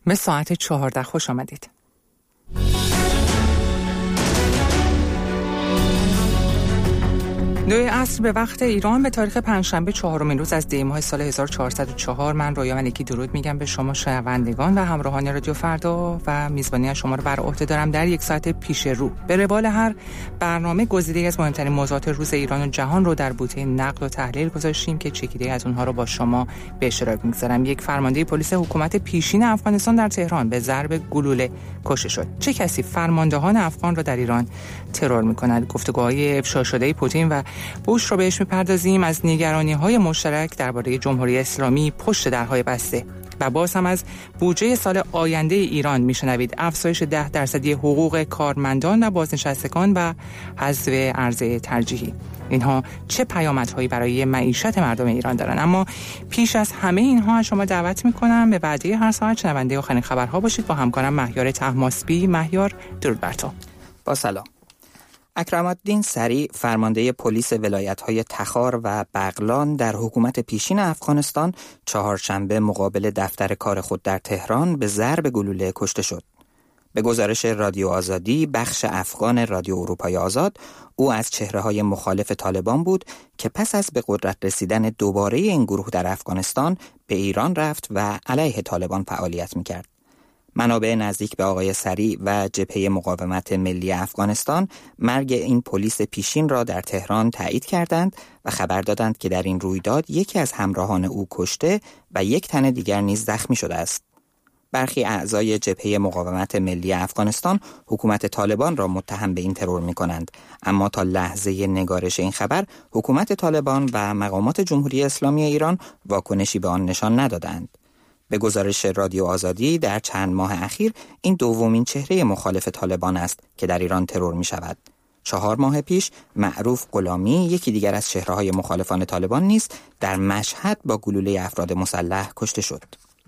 به ساعت 14 خوش آمدید. دوی عصر به وقت ایران به تاریخ پنجشنبه 4 روز از دی ماه سال 1404 من رویا ملکی درود میگم به شما شنوندگان و همراهان رادیو فردا و میزبانی از شما رو بر عهده دارم در یک ساعت پیش رو. به روال هر برنامه گزیده‌ای از مهمترین موضوعات روز ایران و جهان رو در بوته نقد و تحلیل گذاشتیم که چکیده از اونها رو با شما به اشتراک میگذارم. یک فرمانده پلیس حکومت پیشین افغانستان در تهران به ضرب گلوله کشته شد. چه کسی فرماندهان افغان را در ایران ترور می‌کند؟ گفتگوهای افشا شده پوتین و بوش رو بهش میپردازیم. از نگرانی‌های مشترک درباره جمهوری اسلامی پشت درهای بسته و باز هم از بودجه سال آینده ایران میشنوید. افزایش 10% حقوق کارمندان و بازنشستگان و حذف ارز ترجیحی. اینها چه پیامدهایی برای معیشت مردم ایران دارن؟ اما پیش از همه اینها شما دعوت میکنم به وعده هر ساعت شنونده آخرین خبرها باشید با همکارم مهیار طهماسبی. مهیار، درود بر تو. با سلام. اکرم الدین سریع، فرمانده پلیس ولایت‌های تخار و بغلان در حکومت پیشین افغانستان، چهارشنبه مقابل دفتر کار خود در تهران به ضرب گلوله کشته شد. به گزارش رادیو آزادی، بخش افغان رادیو اروپای آزاد، او از چهره‌های مخالف طالبان بود که پس از به قدرت رسیدن دوباره این گروه در افغانستان به ایران رفت و علیه طالبان فعالیت می‌کرد. منابع نزدیک به آقای سریع و جبهه مقاومت ملی افغانستان مرگ این پلیس پیشین را در تهران تایید کردند و خبر دادند که در این رویداد یکی از همراهان او کشته و یک تن دیگر نیز زخمی شده است. برخی اعضای جبهه مقاومت ملی افغانستان حکومت طالبان را متهم به این ترور می‌کنند، اما تا لحظه نگارش این خبر حکومت طالبان و مقامات جمهوری اسلامی ایران واکنشی به آن نشان ندادند. به گزارش رادیو آزادی در چند ماه اخیر این دومین چهره مخالف طالبان است که در ایران ترور می شود. 4 ماه پیش معروف غلامی، یکی دیگر از چهره‌های مخالفان طالبان نیز در مشهد با گلوله افراد مسلح کشته شد.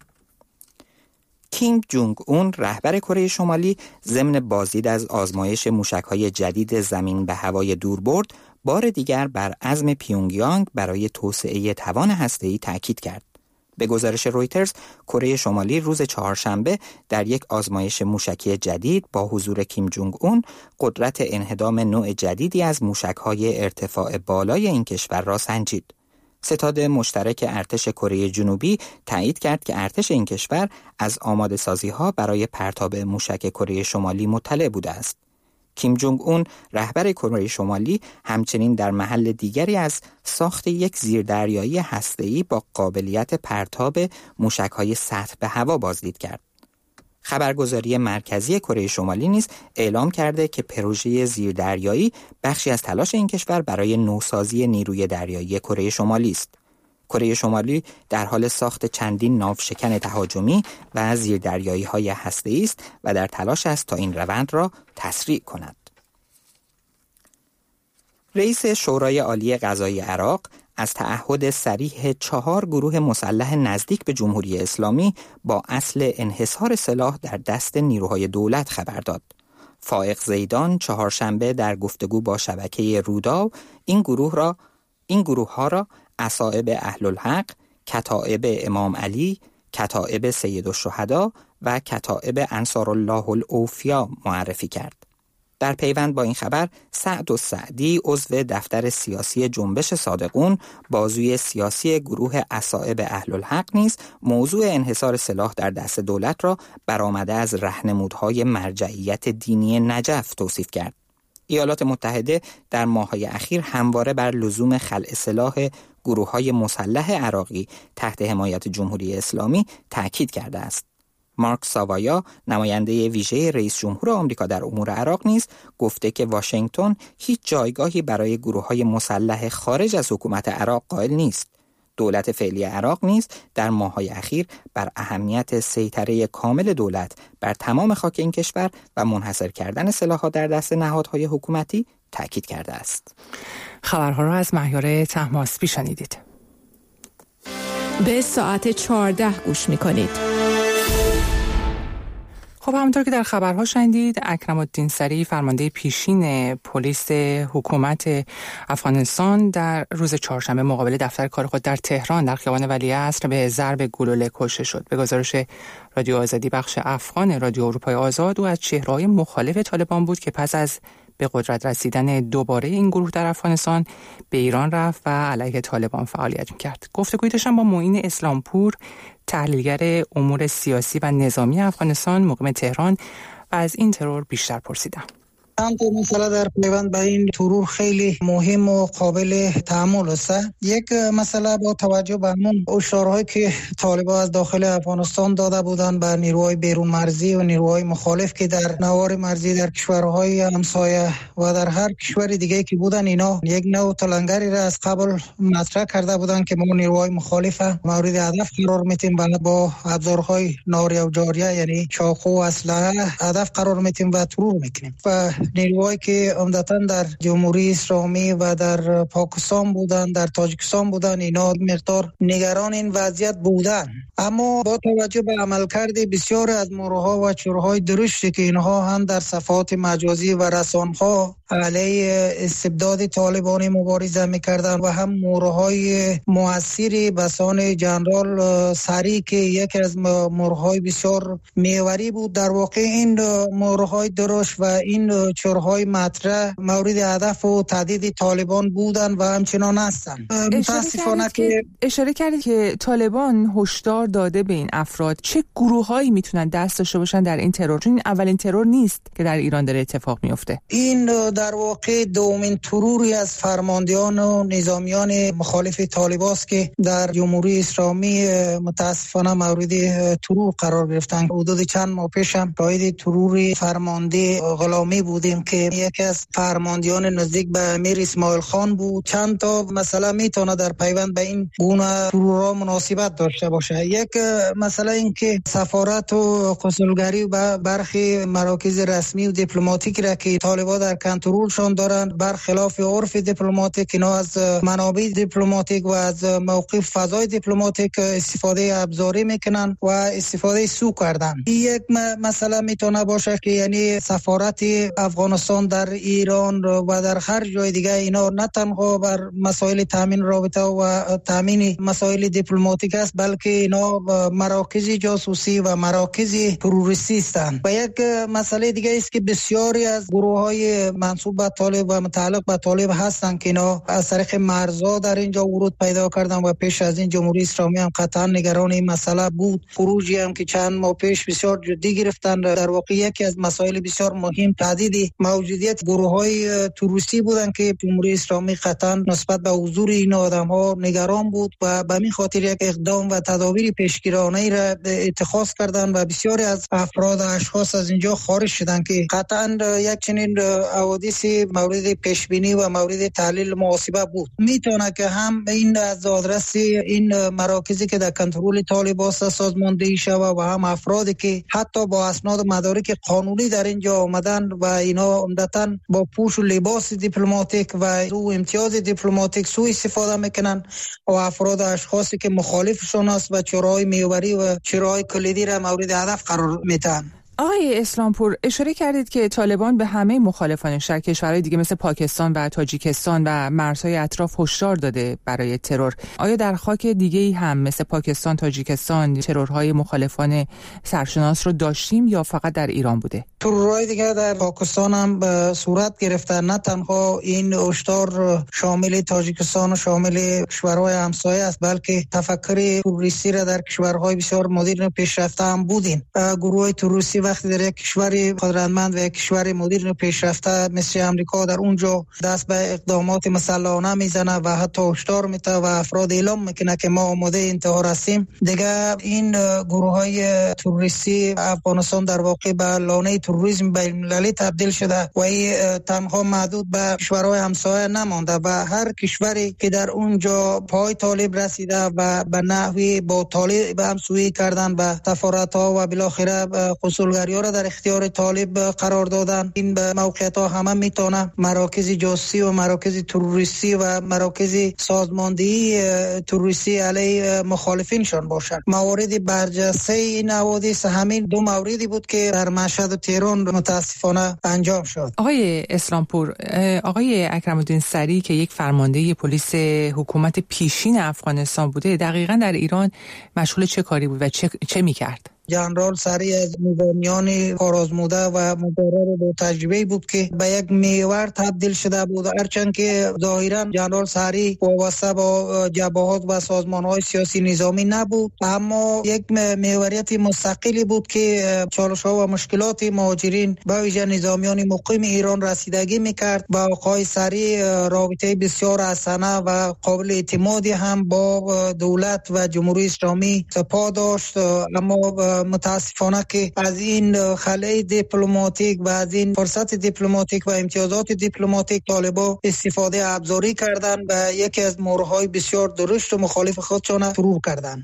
کیم جونگ اون، رهبر کره شمالی، ضمن بازدید از آزمایش موشک‌های جدید زمین به هوای دوربرد، بار دیگر بر عزم پیونگیانگ برای توسعه توان هسته‌ای تاکید کرد. به گزارش رویترز، کره شمالی روز چهارشنبه در یک آزمایش موشکی جدید با حضور کیم جونگ اون قدرت انهدام نوع جدیدی از موشک‌های ارتفاع بالای این کشور را سنجید. ستاد مشترک ارتش کره جنوبی تایید کرد که ارتش این کشور از آماده سازی‌ها برای پرتاب موشک کره شمالی مطلع بوده است. کیم جونگ اون، رهبر کره شمالی، همچنین در محل دیگری از ساخت یک زیردریایی هسته‌ای با قابلیت پرتاب موشک‌های سطح به هوا بازدید کرد. خبرگزاری مرکزی کره شمالی نیز اعلام کرده که پروژه زیردریایی بخشی از تلاش این کشور برای نوسازی نیروی دریایی کره شمالی است. کره شمالی در حال ساخت چندین ناوشکن تهاجمی و زیردریایی‌های هسته‌ای است و در تلاش است تا این روند را تسریع کند. رئیس شورای عالی قضایی عراق از تعهد صریح 4 گروه مسلح نزدیک به جمهوری اسلامی با اصل انحصار سلاح در دست نیروهای دولت خبر داد. فائق زیدان چهارشنبه در گفتگو با شبکه رودا این گروه ها را اصائب اهل الحق، کتائب امام علی، کتائب سید الشهدا و کتائب انصار الله الاوفیا معرفی کرد. در پیوند با این خبر، سعد السعدی، عضو دفتر سیاسی جنبش صادقون، بازوی سیاسی گروه اصائب اهل الحق نیز موضوع انحصار سلاح در دست دولت را برآمده از راهنمودهای مرجعیت دینی نجف توصیف کرد. ایالات متحده در ماه‌های اخیر همواره بر لزوم خلع سلاح گروه‌های مسلح عراقی تحت حمایت جمهوری اسلامی تأکید کرده است. مارک ساوایا، نماینده ویژه رئیس جمهور آمریکا در امور عراق نیز گفته که واشنگتن هیچ جایگاهی برای گروه‌های مسلح خارج از حکومت عراق قائل نیست. دولت فعلی عراق نیز در ماه‌های اخیر بر اهمیت سیطره کامل دولت بر تمام خاک این کشور و منحصر کردن سلاح‌ها در دست نهادهای حکومتی تأکید کرده است. خبرها را از مهیار طهماسبی شنیدید. به ساعت 14 گوش می‌کنید. خب همونطور که در خبرها شنیدید، اکرم الدین سریع فرمانده پیشین پلیس حکومت افغانستان در روز چهارشنبه مقابل دفتر کار خود در تهران در خیابان ولیعصر به ضرب گلوله کشته شد. به گزارش رادیو آزادی بخش افغان رادیو اروپای آزاد، او از چهره‌های مخالف طالبان بود که پس از به قدرت رسیدن دوباره این گروه در افغانستان به ایران رفت و علیه طالبان فعالیت می‌کرد. گفتگوی داشتم با معین اسلامپور، تحلیلگر امور سیاسی و نظامی افغانستان مقیم تهران، و از این ترور بیشتر پرسیدم. چند تا مسئله در پیوند به این ترور خیلی مهم و قابل تأمل است. یک مسئله با توجه به همون هشدارهایی که طالبان از داخل افغانستان داده بودند به نیروهای بیرون مرزی و نیروهای مخالف که در نوار مرزی در کشورهای همسایه و در هر کشور دیگه که بودن، اینا یک نوع تلنگری را از قبل مطرح کرده بودند که ما نیروهای مخالف مورد هدف قرار میتیم و با ابزارهای ناری و جاریه یعنی چاقو و اسلحه هدف قرار میتیم و ترور میکنیم. و نیروهایی که عمدتاً در جمهوری اسلامی و در پاکستان بودن، در تاجیکستان بودن، اینا مقدار نگران این وضعیت بودن. اما با توجه به عملکرد بسیار از موروها و چورهای درشتی که اینها هم در صفحات مجازی و رسانه‌ها علیه استبداد طالبانی مبارزه می‌کردند و هم موروهای مؤثری بسان جنرال سری که یکی از موروهای بسیار محوری بود، در واقع این موروهای درشت و این چورهای مطرح مورد هدف و تهدید طالبان بودن و همچنان هستند. متاسفانه که اشاره کردید که طالبان هشدار داده به این افراد، چه گروهایی میتونن دست داشته باشن در این ترور؟ چون این اولین ترور نیست که در ایران داره اتفاق میفته. این در واقع دومین تروری از فرماندهان و نظامیان مخالف طالبان است که در جمهوری اسلامی متاسفانه مورد ترور قرار گرفتن. حدود چند ماه پیش هم شاهد ترور فرمانده غلامی بودیم که یکی از فرماندهان نزدیک به امیر اسماعیل خان بود. چند تا مسئله میتونه در پیوند به این گونه ترورها مناسبت داشته باشه. یک مسئله این که سفارت و کنسولگری و برخی مراکز رسمی و دیپلماتیک را که طالبان در کنترلشان دارند، برخلاف عرف دیپلماتیک، اینا از منابع دیپلماتیک و از موقف فضای دیپلماتیک استفاده ابزاری میکنن و استفاده سو کردن. یک مسئله میتونه باشه که یعنی سفارت افغانستان در ایران و در هر جای دیگه اینا نه تنها بر مسائل تامین رابطه و تامین مسائل دیپلماتیک است، بلکه اینا مراکز جاسوسی و مراکز تروریستی هستند. و یک مسئله دیگه است که بسیاری از گروه‌های منسوب به طالب و متعلق به طالب هستند که اینا از طریق مرزها در اینجا ورود پیدا کردن و پیش از این جمهوری اسلامی هم قطعا نگران این مسئله بود. خروجی هم که چند ماه پیش بسیار جدی گرفتن. در واقع یکی از مسائل بسیار مهم تهدید موجودیت گروه‌های تروریستی بودند که جمهوری اسلامی قطعا نسبت به حضور این آدم‌ها نگران بود و به همین خاطر یک اقدام و تدابیر پیشگیرانه‌ای را اتخاذ کردند و بسیاری از افراد و اشخاص از اینجا خارج شدند که قطعا یک چنین حوادث مورد پیشبینی و مورد تحلیل محاسبه بود. میتونه که هم این از آدرس این مراکزی که در کنترل طالبان سازماندهی شود و هم افرادی که حتی با اسناد و مدارک قانونی در اینجا آمدن و اینا عمدتاً با پوش و لباس دیپلماتیک و امتیاز دیپلماتیک سوء استفاده میکنن و افراد و اشخاصی که مخالفشون است و چهره‌های محوری و چهره‌های کلیدی را مورد هدف قرار میدن. آقای اسلامپور، اشاره کردید که طالبان به همه مخالفانش در کشورهای دیگه مثل پاکستان و تاجیکستان و مرزهای اطراف هشدار داده برای ترور. آیا در خاک دیگه‌ای هم مثل پاکستان، تاجیکستان ترورهای مخالفان سرشناس رو داشتیم یا فقط در ایران بوده؟ ترورهای دیگه در پاکستان هم به صورت گرفته. نه تنها این هشدار شامل تاجیکستان و شامل کشورهای همسایه است، بلکه تفکر تروریستی را در کشورهای بسیار مدرن و پیشرفته هم بودیم. گروه‌های تروریستی وقتی در یک کشور قدرتمند و یک کشور مدرن و پیشرفته مثل امریکا در اونجا دست به اقدامات مسلحانه میزنه و حتی هشدار میده و افراد اعلام میکنه که ما آماده انتحار هستیم، دیگه این گروه‌های تروریستی افغانستان در واقع به لانه تروریسم بین‌المللی تبدیل شده و این تنها محدود به کشورهای همسایه نمانده و هر کشوری که در اونجا پای طالب رسیده و به نحوی با طالب همسویی کردن به سفارت‌ها و بالاخره کنسولگری نگاری‌ها را در اختیار طالب قرار دادن. این به موقعیت‌ها همه میتونه مراکز جاسوسی و مراکز تروریستی و مراکز سازماندهی تروریستی علیه مخالفینشان باشد. موارد برجسته این حوادث همین دو موردی بود که در مشهد و تهران متاسفانه انجام شد. آقای اسلامپور، آقای اکرم‌الدین سریح که یک فرمانده پلیس حکومت پیشین افغانستان بوده، دقیقاً در ایران مشغول چه کاری بود و چه می‌کرد؟ جنرال سریح از نظامیان کارآزموده و مقرر با تجربه بود که به یک محور تبدیل شده بود، هرچند که ظاهرا جنرال سریح وابسته با جبهات و سازمان‌های سیاسی نظامی نبود، اما یک محوریت مستقلی بود که چالش‌ها و مشکلات مهاجرین به ویژه نظامیان مقیم ایران رسیدگی می‌کرد. با آقای سریح رابطه بسیار حسنه و قابل اعتمادی هم با دولت و جمهوری اسلامی سپاه داشت، اما متاسفانه که از این خلأ دیپلماتیک و از این فرصت دیپلماتیک و امتیازات دیپلماتیک طالبان استفاده ابزاری کردند و یکی از مورهای بسیار درشت و مخالف خودشان فرو کردند.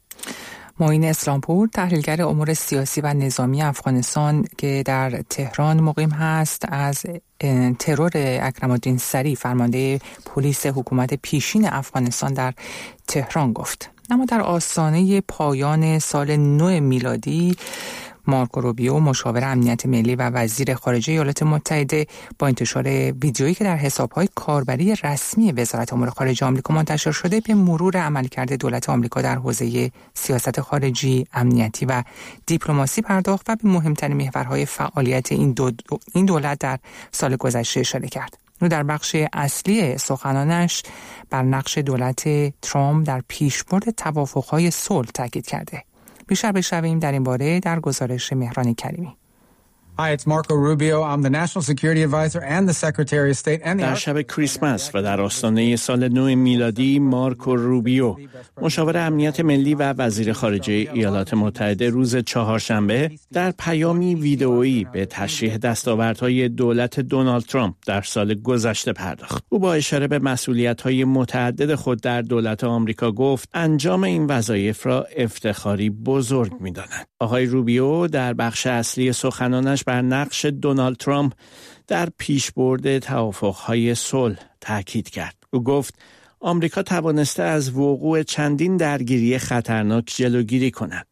معین اسلامپور، تحلیلگر امور سیاسی و نظامی افغانستان که در تهران مقیم هست، از ترور اکرم‌الدین سریح فرمانده پلیس حکومت پیشین افغانستان در تهران گفت. اما در آستانه پایان سال نو میلادی، مارکو روبیو، مشاور امنیت ملی و وزیر خارجه ایالات متحده، با انتشار ویدیویی که در حساب‌های کاربری رسمی وزارت امور خارجه آمریکا منتشر شده، به مرور عملکرد دولت آمریکا در حوزه سیاست خارجی، امنیتی و دیپلماسی پرداخت و به مهمترین محورهای فعالیت این دولت در سال گذشته اشاره کرد. او در بخش اصلی سخنانش بر نقش دولت ترامپ در پیشبرد توافق‌های صلح تاکید کرده. بیشتر بشنویم در این باره در گزارش مهران کریمی. Hi, it's Marco Rubio. I'm the National Security Advisor and the Secretary of State and the... در شب کریسمس و در آستانه سال نو میلادی، مارکو روبیو، مشاور امنیت ملی و وزیر خارجه ایالات متحده، روز چهارشنبه در پیامی ویدئویی به تشریح دستاوردهای دولت دونالد ترامپ در سال گذشته پرداخت. او با اشاره به مسئولیت‌های متعدد خود در دولت آمریکا گفت انجام این وظایف را افتخاری بزرگ می‌داند. آقای روبیو در بخش اصلی سخنانش بر نقش دونالد ترامپ در پیشبرد توافق‌های صلح تاکید کرد. او گفت آمریکا توانسته از وقوع چندین درگیری خطرناک جلوگیری کند.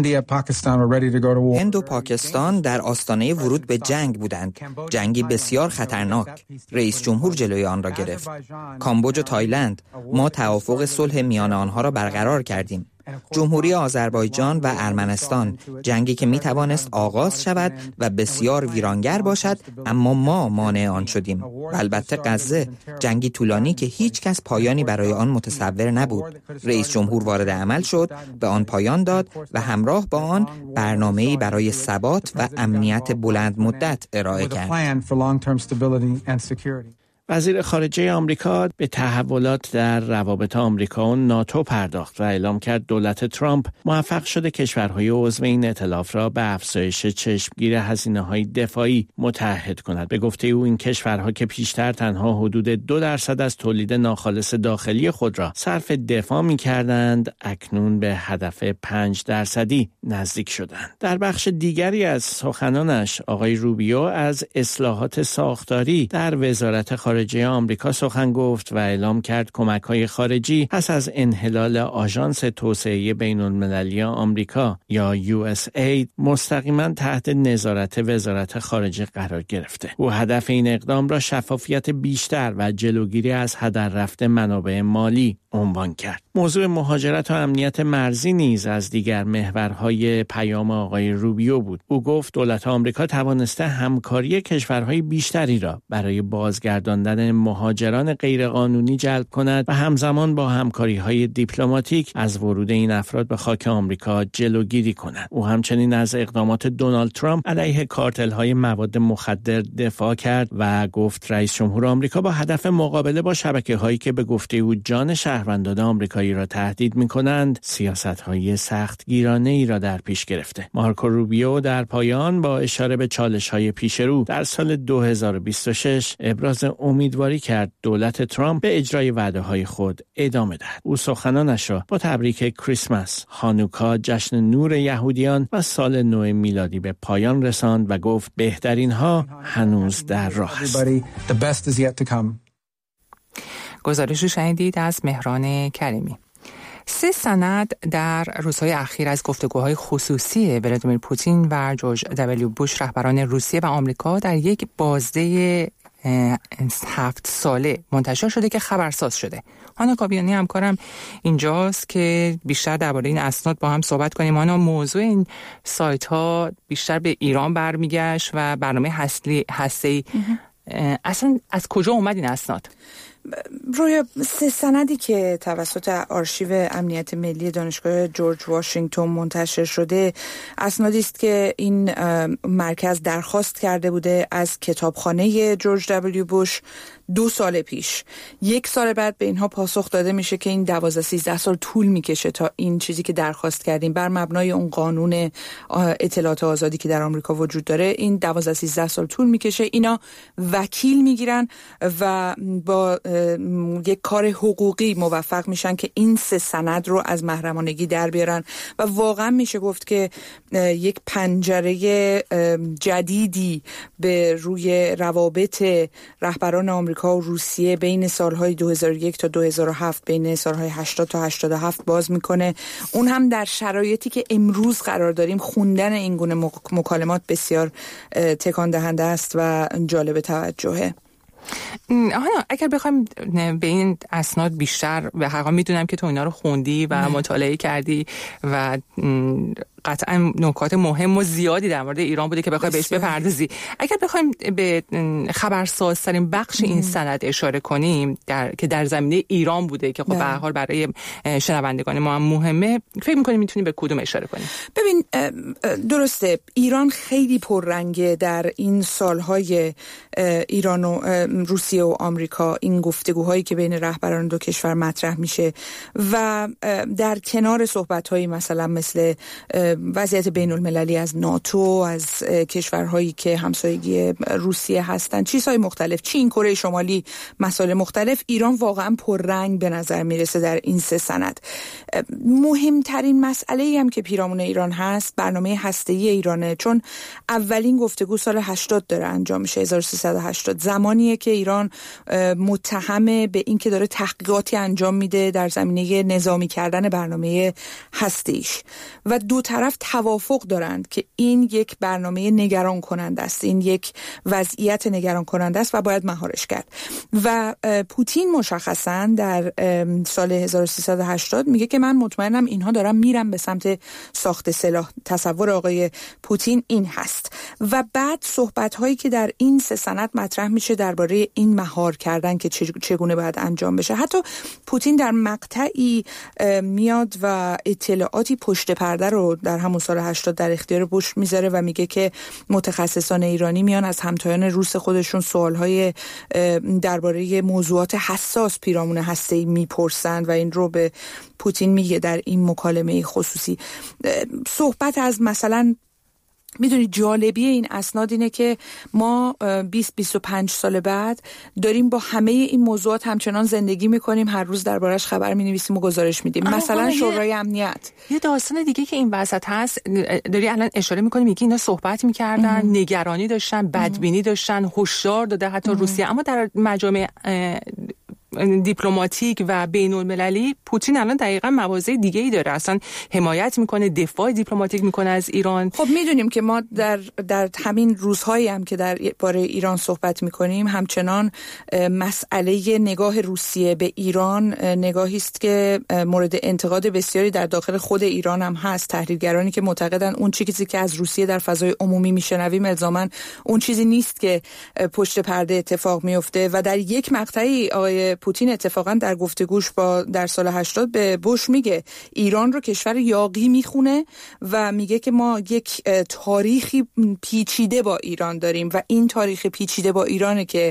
هند و پاکستان در آستانه ورود به جنگ بودند. جنگی بسیار خطرناک. رئیس جمهور جلوی آن را گرفت. کامبوج و تایلند، ما توافق صلح میان آنها را برقرار کردیم. جمهوری آذربایجان و ارمنستان، جنگی که می توانست آغاز شود و بسیار ویرانگر باشد، اما ما مانع آن شدیم. و البته غزه، جنگی طولانی که هیچ کس پایانی برای آن متصور نبود. رئیس جمهور وارد عمل شد، به آن پایان داد و همراه با آن برنامه‌ای برای ثبات و امنیت بلند مدت ارائه کرد. وزیر خارجه آمریکا به تحولات در روابط آمریکا و ناتو پرداخت و اعلام کرد دولت ترامپ موفق شده کشورهای عضو این ائتلاف را به افزایش چشمگیر هزینه‌های دفاعی متعهد کند. به گفته او این کشورها که پیشتر تنها حدود 2% از تولید ناخالص داخلی خود را صرف دفاع می‌کردند، اکنون به هدف 5% نزدیک شدند. در بخش دیگری از سخنانش آقای روبیو از اصلاحات ساختاری در وزارت خارجه آمریکا سخن گفت و اعلام کرد کمک‌های خارجی پس از انحلال آژانس توسعه بین‌المللی آمریکا یا USAID مستقیما تحت نظارت وزارت خارجه قرار گرفته. او هدف این اقدام را شفافیت بیشتر و جلوگیری از هدر رفت منابع مالی عنوان کرد. موضوع مهاجرت و امنیت مرزی نیز از دیگر محورهای پیام آقای روبیو بود. او گفت دولت آمریکا توانسته همکاری کشورهای بیشتری را برای بازگرداندن مهاجران غیرقانونی جلب کند و همزمان با همکاری‌های دیپلماتیک از ورود این افراد به خاک آمریکا جلوگیری کند. او همچنین از اقدامات دونالد ترامپ علیه کارتل‌های مواد مخدر دفاع کرد و گفت رئیس جمهور آمریکا با هدف مقابله با شبکه‌هایی که به گفته او جان شهروندان آمریکایی را تهدید می‌کنند، سیاست‌های سختگیرانه‌ای را در پیش گرفته. مارکو روبیو در پایان با اشاره به چالش‌های پیش رو در سال 2026 ابراز امید امیدواری کرد دولت ترامپ به اجرای وعده‌های خود ادامه دهد. او سخنانش را با تبریک کریسمس، هانوکا، جشن نور یهودیان و سال نو میلادی به پایان رساند و گفت بهترین ها هنوز در راه است. گزارشی شنیدید از مهران کریمی. 3 سند در روزهای اخیر از گفتگوهای خصوصی ولادیمیر پوتین و جورج دبلیو بوش رهبران روسیه و آمریکا در یک بازده 7 ساله منتشر شده که خبرساز شده. هانا کابیانی همکارم اینجاست که بیشتر درباره این اسناد با هم صحبت کنیم. هانا، موضوع این سایت ها بیشتر به ایران برمیگشت و برنامه هسته‌ای اصلا از کجا اومد این اسناد؟ روی 3 سندی که توسط آرشیو امنیت ملی دانشگاه جورج واشنگتن منتشر شده اسنادی است که این مرکز درخواست کرده بوده از کتابخانه جورج دبلیو بوش 2 سال پیش. 1 سال بعد به اینها پاسخ داده میشه که این 12-13 سال طول میکشه تا این چیزی که درخواست کردیم بر مبنای اون قانون اطلاعات آزادی که در آمریکا وجود داره این 12-13 سال طول میکشه. اینا وکیل میگیرن و با یک کار حقوقی موفق میشن که این 3 سند رو از محرمانگی در بیارن و واقعا میشه گفت که یک پنجره جدیدی به روی روابط رهبران آمریکا و روسیه بین سالهای 2001 تا 2007 بین سالهای 80 تا 87 باز میکنه. اون هم در شرایطی که امروز قرار داریم. خوندن این گونه مکالمات بسیار تکان دهنده است و جالب توجهه. اگر بخوایم به این اسناد بیشتر به حقیقت میدونم که تو اینا رو خوندی و مطالعه کردی و قطعا نکات مهم و زیادی در مورد ایران بوده که بخوای بهش بپردازی. اگر بخوایم به خبرسازترین بخش این سند اشاره کنیم که در زمینه ایران بوده که خب به هر حال برای شنوندگان ما هم مهمه، فکر می‌کنیم میتونیم به کدوم اشاره کنیم؟ ببین، درسته ایران خیلی پررنگه در این سالهای ایران و روسیه و آمریکا، این گفتگوهایی که بین رهبران دو کشور مطرح میشه و در کنار صحبت‌هایی مثلا مثل وضعیت بین المللی از ناتو، از کشورهایی که همسایگی روسیه هستن، چیزهای مختلف، چین، کره شمالی، مسائل مختلف، ایران واقعا پررنگ به نظر میرسه در این 3 سند. مهمترین مسئله‌ای هم که پیرامون ایران هست برنامه هسته‌ای ایرانه، چون اولین گفتگو سال 80 داره انجام میشه، 1380، زمانیه که ایران متهم به این که داره تحقیقاتی انجام میده در زمینه نظامی کردن برنامه هسته‌ایش و دو طرف توافق دارند که این یک برنامه نگران کننده است، این یک وضعیت نگران کننده است و باید مهارش کرد. و پوتین مشخصاً در سال 1380 میگه که من مطمئنم اینها دارن میرن به سمت ساخت سلاح. تصور آقای پوتین این هست و بعد صحبت‌هایی که در این 3 سند مطرح میشه درباره این مهار کردن که چگونه باید انجام بشه. حتی پوتین در مقطعی میاد و اطلاعاتی پشت پرده رو در همون سال 80 در اختیار بوش میذاره و میگه که متخصصان ایرانی میان از همتایان روس خودشون سوالهای درباره موضوعات حساس پیرامون هسته‌ای میپرسند و این رو به پوتین میگه در این مکالمه خصوصی. صحبت از مثلا میدونی جالبی این اسناد اینه که ما 20-25 سال بعد داریم با همه این موضوعات همچنان زندگی میکنیم، هر روز دربارش خبر مینویسیم و گزارش میدیم. مثلا شورای امنیت، یه داستان دیگه که این وسط هست، داری الان اشاره میکنی، میگی اینا صحبت میکردن، نگرانی داشتن، بدبینی داشتن، هشدار داده حتی روسیه، اما در مجامع دیپلماتیک و بین المللی پوتین الان دقیقاً مواضع دیگه‌ای داره، اصلا حمایت میکنه، دفاع دیپلماتیک میکنه از ایران. خب میدونیم که ما در همین روزهایی هم که در باره ایران صحبت میکنیم همچنان مسئله نگاه روسیه به ایران نگاهی است که مورد انتقاد بسیاری در داخل خود ایران هم هست. تحلیلگرانی که معتقدن اون چیزی که از روسیه در فضای عمومی میشنویم الزاماً اون چیزی نیست که پشت پرده اتفاق میفته و در یک مقطعی آقای پوتین اتفاقا در گفتگوش در سال 80 به بوش میگه ایران رو کشور یاغی میخونه و میگه که ما یک تاریخی پیچیده با ایران داریم و این تاریخ پیچیده با ایرانه که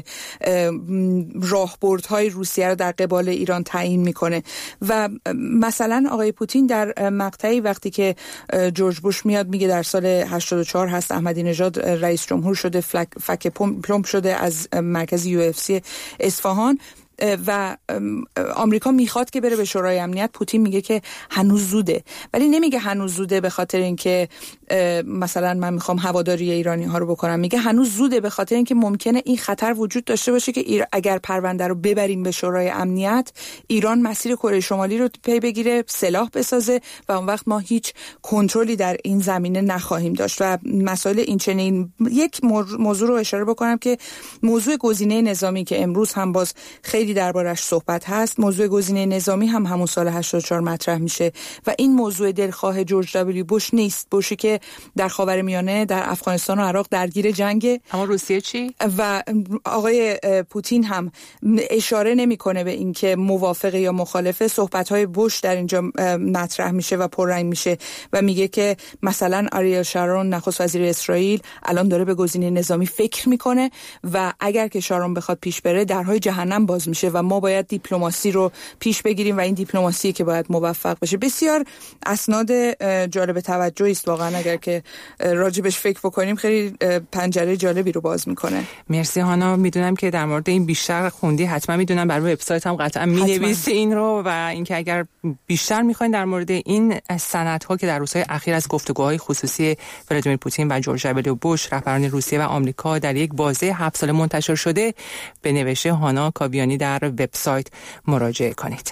راهبردهای روسیه رو در قبال ایران تعیین میکنه. و مثلا آقای پوتین در مقطعی وقتی که جورج بوش میاد میگه در سال 84 هست احمدی نژاد رئیس جمهور شده، فک پلمپ شده از مرکز UFC اصفهان و آمریکا میخواد که بره به شورای امنیت، پوتین میگه که هنوز زوده. ولی نمیگه هنوز زوده به خاطر اینکه مثلا من میخوام هواداری ایرانی ها رو بکنم، میگه هنوز زوده به خاطر اینکه ممکنه این خطر وجود داشته باشه که اگر پرونده رو ببریم به شورای امنیت، ایران مسیر کره شمالی رو پی بگیره، سلاح بسازه و اون وقت ما هیچ کنترلی در این زمینه نخواهیم داشت. و مسائل این چنین یک موضوع رو اشاره بکنم که موضوع گزینه نظامی که امروز هم باز خیلی دربارش صحبت هست، موضوع گزینه نظامی هم همون سال 84 مطرح میشه و این موضوع دلخواه جورج دبلیو بوش نیست. بوشی که در خاورمیانه، در افغانستان و عراق درگیر جنگ، اما روسیه چی؟ و آقای پوتین هم اشاره نمیکنه به اینکه موافقه یا مخالفه. صحبت‌های بوش در اینجا مطرح میشه و پررنگ میشه و میگه که مثلا آریل شارون نخست وزیر اسرائیل الان داره به گزینه نظامی فکر میکنه و اگر که شارون بخواد پیش بره درهای جهنم باز میشه و ما باید دیپلماسی رو پیش بگیریم و این دیپلماسی که باید موفق بشه. بسیار اسناد جالب توجهی است واقعا، اگر که راجبش فکر بکنیم خیلی پنجره جالبی رو باز میکنه. مرسی هانا. میدونم که در مورد این بیشتر خوندی، حتما میدونم برای وبسایت هم قطعا مینویسی این رو و اینکه اگر بیشتر میخواین در مورد این سندها که در روزهای اخیر از گفتگوهای خصوصی ولادیمیر پوتین و جورج دبلیو بوش رهبران روسیه و آمریکا در یک بازه 7 ساله منتشر شده، به نوشته هانا کاویانی در وبسایت مراجعه کنید.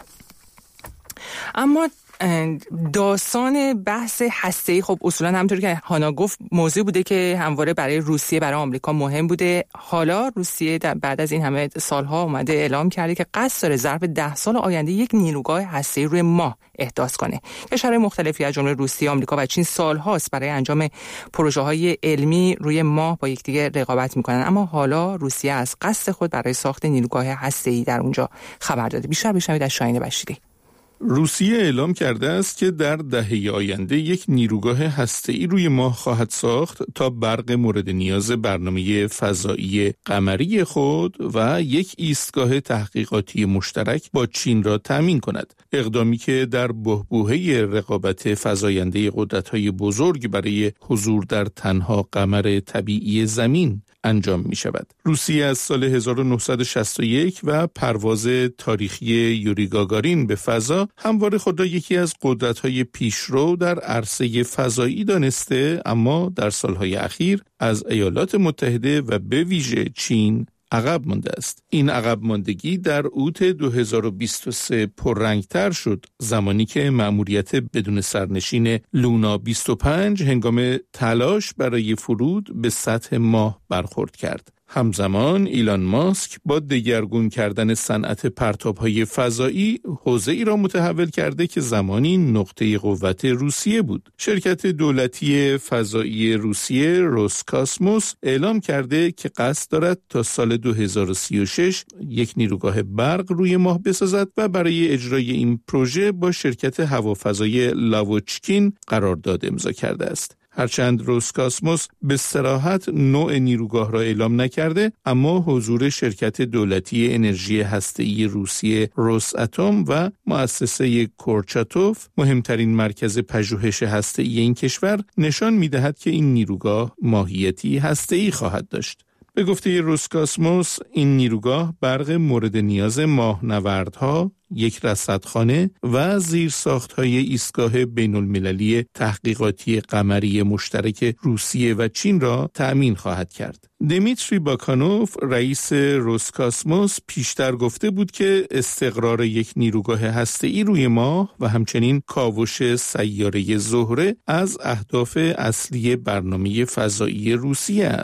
اما داستان بحث هسته‌ای خب اصولا همونطور که هانا گفت موضوع بوده که همواره برای روسیه، برای آمریکا مهم بوده. حالا روسیه بعد از این همه سالها اومده اعلام کرده که قصد داره ظرف 10 سال آینده یک نیروگاه هسته‌ای روی ماه احداث کنه. کشورهای مختلفی از جمله روسیه، آمریکا و چین سالهاست برای انجام پروژه‌های علمی روی ماه با یکدیگر رقابت می‌کنن، اما حالا روسیه از قصد خود برای ساخت نیروگاه هسته‌ای در اونجا خبر داده. بیشتر بشنوید از شاهین بشیری. روسیه اعلام کرده است که در دهه آینده یک نیروگاه هسته‌ای روی ماه خواهد ساخت تا برق مورد نیاز برنامه فضایی قمری خود و یک ایستگاه تحقیقاتی مشترک با چین را تامین کند. اقدامی که در بحبوحه رقابت فزاینده قدرت‌های بزرگ برای حضور در تنها قمر طبیعی زمین انجام می شود. روسیه از سال 1961 و پرواز تاریخی یوری گاگارین به فضا همواره خود را یکی از قدرت‌های پیشرو در عرصه فضایی دانسته، اما در سالهای اخیر از ایالات متحده و به ویژه چین عقب مانده است. این عقب ماندگی در اوت 2023 پررنگتر شد، زمانی که مأموریت بدون سرنشین لونا 25 هنگام تلاش برای فرود به سطح ماه برخورد کرد. همزمان ایلان ماسک با دگرگون کردن صنعت پرتاب‌های فضایی حوزه‌ای را متحول کرده که زمانی نقطه قوت روسیه بود. شرکت دولتی فضایی روسیه روسکاسموس اعلام کرده که قصد دارد تا سال 2036 یک نیروگاه برق روی ماه بسازد و برای اجرای این پروژه با شرکت هوافضای لاوچکین قرارداد امضا کرده است. هرچند روسکاسموس به صراحت نوع نیروگاه را اعلام نکرده، اما حضور شرکت دولتی انرژی هسته‌ای روسیه روساتوم و مؤسسه کورچاتوف، مهمترین مرکز پژوهش هسته‌ای این کشور، نشان می‌دهد که این نیروگاه ماهیتی هسته‌ای خواهد داشت. به گفته روسکاسموس، این نیروگاه برق مورد نیاز ماهنوردها، یک رصدخانه و زیرساخت‌های ایستگاه بین‌المللی تحقیقاتی قمری مشترک روسیه و چین را تأمین خواهد کرد. دمیتری باکانوف، رئیس روسکاسموس، پیشتر گفته بود که استقرار یک نیروگاه هسته‌ای روی ماه و همچنین کاوش سیاره زهره از اهداف اصلی برنامه فضایی روسیه است.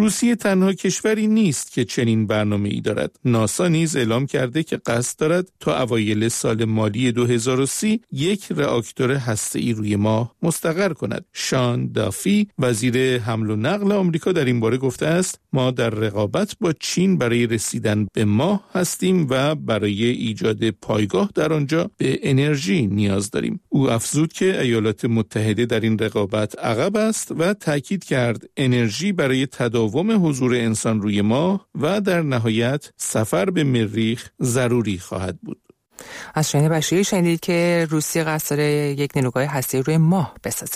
روسیه تنها کشوری نیست که چنین برنامه‌ای دارد. ناسا نیز اعلام کرده که قصد دارد تا اوایل سال مالی 2030 یک راکتور هسته‌ای روی ماه مستقر کند. شان دافی وزیر حمل و نقل آمریکا در این باره گفته است: ما در رقابت با چین برای رسیدن به ماه هستیم و برای ایجاد پایگاه در آنجا به انرژی نیاز داریم. او افزود که ایالات متحده در این رقابت عقب است و تاکید کرد انرژی برای تداوم حضور انسان روی ماه و در نهایت سفر به مریخ ضروری خواهد بود. از شاهین بشیری شنیدید که روسیه قصد داره یک نیروگاه هسته‌ای روی ماه بسازه.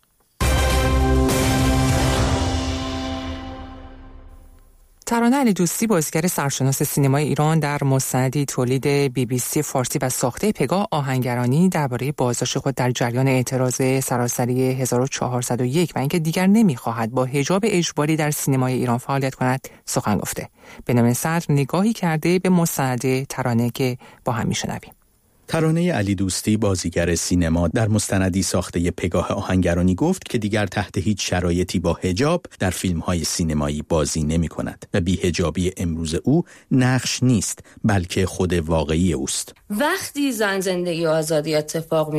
ترانه علی دوستی بازیگر سرشناس سینمای ایران در مستندی تولید BBC فارسی و ساخته پگاه آهنگرانی درباره بازداشت خود در جریان اعتراض سراسری 1401 و اینکه دیگر نمی‌خواهد با حجاب اجباری در سینمای ایران فعالیت کند سخن گفته. بنیامین صدر نگاهی کرده به مستند ترانه که با هم میشنویم. ترانه علی دوستی بازیگر سینما در مستندی ساخته پگاه آهنگرانی گفت که دیگر تحت هیچ شرایطی با حجاب در فیلم‌های سینمایی بازی نمی‌کند و بی‌حجابی امروز او نقش نیست بلکه خود واقعی اوست. وقتی زن زندگی آزادی اتفاق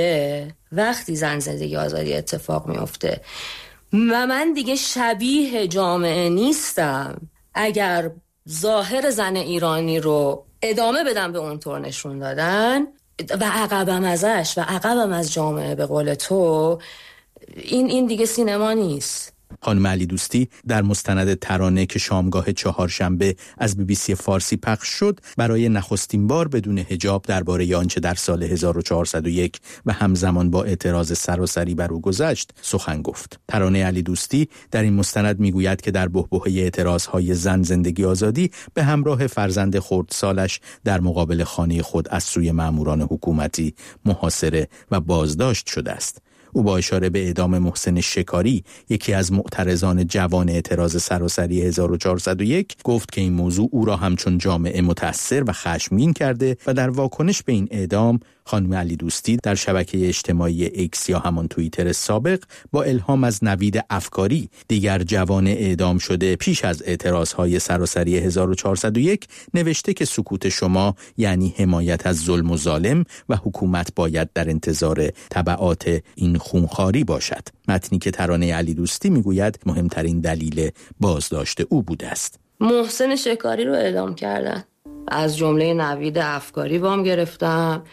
میفته و من دیگه شبیه جامعه نیستم، اگر ظاهر زن ایرانی رو ادامه بدم به اونطور نشون دادن و عقبم ازش و عقبم از جامعه، به قول تو، این دیگه سینما نیست. خانم علی دوستی در مستند ترانه که شامگاه چهارشنبه از BBC فارسی پخش شد برای نخستین بار بدون حجاب درباره آنچه در سال 1401 و همزمان با اعتراض سراسری بر او گذشت سخن گفت. ترانه علی دوستی در این مستند میگوید که در بحبوحه اعتراضهای زن زندگی آزادی به همراه فرزند خردسالش در مقابل خانه خود از سوی ماموران حکومتی محاصره و بازداشت شده است. او با اشاره به اعدام محسن شکاری، یکی از معترضان جوان اعتراض سراسری 1401، گفت که این موضوع او را همچون جامعه متأثر و خشمگین کرده و در واکنش به این اعدام خانم علی دوستی در شبکه اجتماعی ایکس یا همان توییتر سابق با الهام از نوید افکاری، دیگر جوان اعدام شده پیش از اعتراضهای سراسری 1401، نوشته که سکوت شما یعنی حمایت از ظلم و ظالم و حکومت باید در انتظار تبعات این خونخواری باشد. متنی که ترانه علی دوستی میگوید مهمترین دلیل بازداشت او بوده است. محسن شکاری رو اعدام کردن. از جمله نوید افکاری وام گرفتم،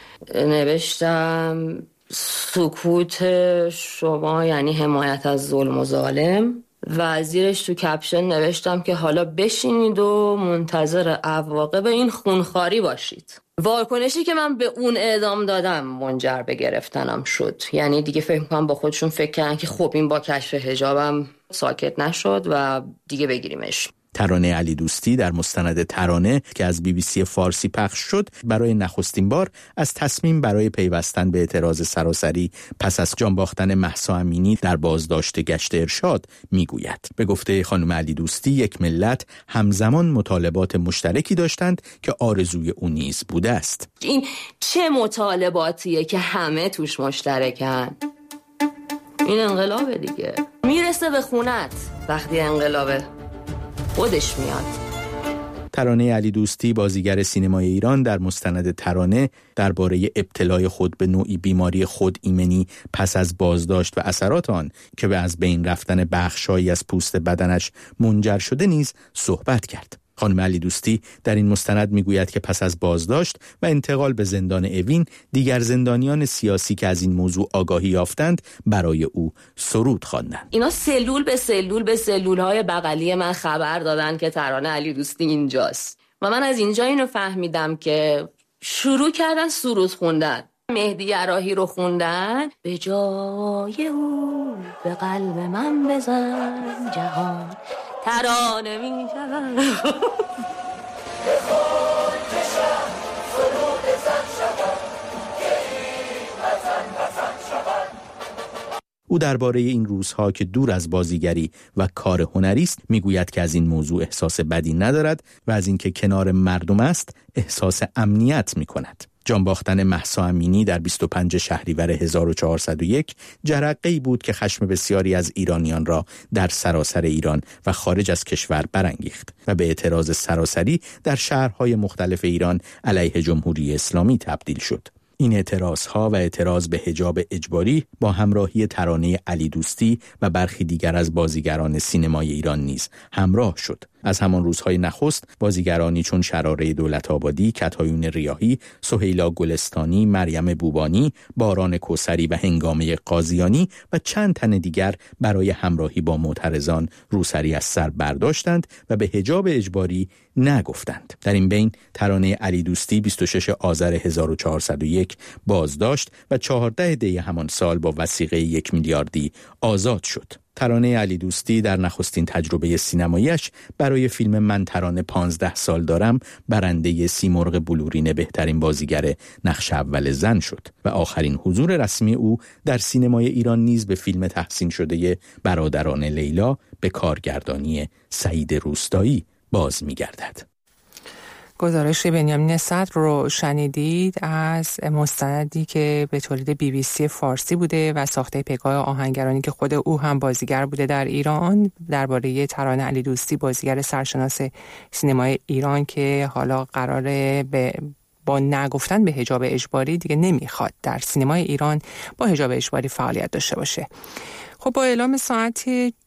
نوشتم سکوت شما یعنی حمایت از ظلم و ظالم و زیرش تو کپشن نوشتم که حالا بشینید و منتظر عواقب این خونخواری باشید. واکنشی که من به اون اعدام دادم منجر به گرفتنم شد. یعنی دیگه فکر می‌کنم با خودشون فکر کردن که خب این با کشف حجابم ساکت نشد و دیگه بگیریمش. ترانه علی دوستی در مستند ترانه که از BBC فارسی پخش شد برای نخستین بار از تصمیم برای پیوستن به اعتراض سراسری پس از جان باختن مهسا امینی در بازداشت گشت ارشاد میگوید. به گفته خانم علی دوستی یک ملت همزمان مطالبات مشترکی داشتند که آرزوی او نیز بوده است. این چه مطالباتیه که همه توش مشترکن؟ این انقلابه دیگه. میرسه به خونت وقتی انقلابه خودش میاد. ترانه علی دوستی بازیگر سینمای ایران در مستند ترانه درباره ابتلای خود به نوعی بیماری خود ایمنی پس از بازداشت و اثرات آن که به از بین رفتن بخشایی از پوست بدنش منجر شده نیز صحبت کرد. خانم علی دوستی در این مستند میگوید که پس از بازداشت و انتقال به زندان اوین دیگر زندانیان سیاسی که از این موضوع آگاهی یافتند برای او سرود خواندند. اینا سلول به سلول‌های بغلی من خبر دادن که ترانه علی دوستی اینجاست و من از اینجا اینو فهمیدم که شروع کردن سرود خوندن. مهدی عراحی رو خوندن. به جای او به قلب من بزن جهان ترانه می شود. او درباره این روزها که دور از بازیگری و کار هنری است میگوید که از این موضوع احساس بدی ندارد و از اینکه کنار مردم است احساس امنیت میکند. جانباختن مهسا امینی در 25 شهریور 1401 جرقه‌ای بود که خشم بسیاری از ایرانیان را در سراسر ایران و خارج از کشور برانگیخت و به اعتراض سراسری در شهرهای مختلف ایران علیه جمهوری اسلامی تبدیل شد. این اعتراضها و اعتراض به حجاب اجباری با همراهی ترانه علی دوستی و برخی دیگر از بازیگران سینمای ایران نیز همراه شد. از همان روزهای نخست بازیگرانی چون شراره دولت‌آبادی، کتایون ریاحی، سهیلا گلستانی، مریم بوبانی، باران کوثری و هنگامه قاضیانی و چند تن دیگر برای همراهی با معترضان روسری از سر برداشتند و به حجاب اجباری نگفتند. در این بین ترانه علی دوستی 26 آذر 1401 بازداشت و 14 دی همان سال با وثیقه 1 میلیاردی آزاد شد. ترانه علی دوستی در نخستین تجربه سینماییش برای فیلم من ترانه 15 سال دارم برنده سیمرغ بلورین بهترین بازیگر نقش اول زن شد و آخرین حضور رسمی او در سینمای ایران نیز به فیلم تحسین شده برادران لیلا به کارگردانی سعید روستایی باز می‌گردد. گزارش بنیامین صدر رو شنیدید از مستندی که به تولید BBC فارسی بوده و ساخته پگاه آهنگرانی که خود او هم بازیگر بوده در ایران، درباره ترانه علی دوستی، بازیگر سرشناس سینمای ایران که حالا قراره با نگفتن به حجاب اجباری دیگه نمیخواد در سینمای ایران با حجاب اجباری فعالیت داشته باشه. خب با اعلام ساعت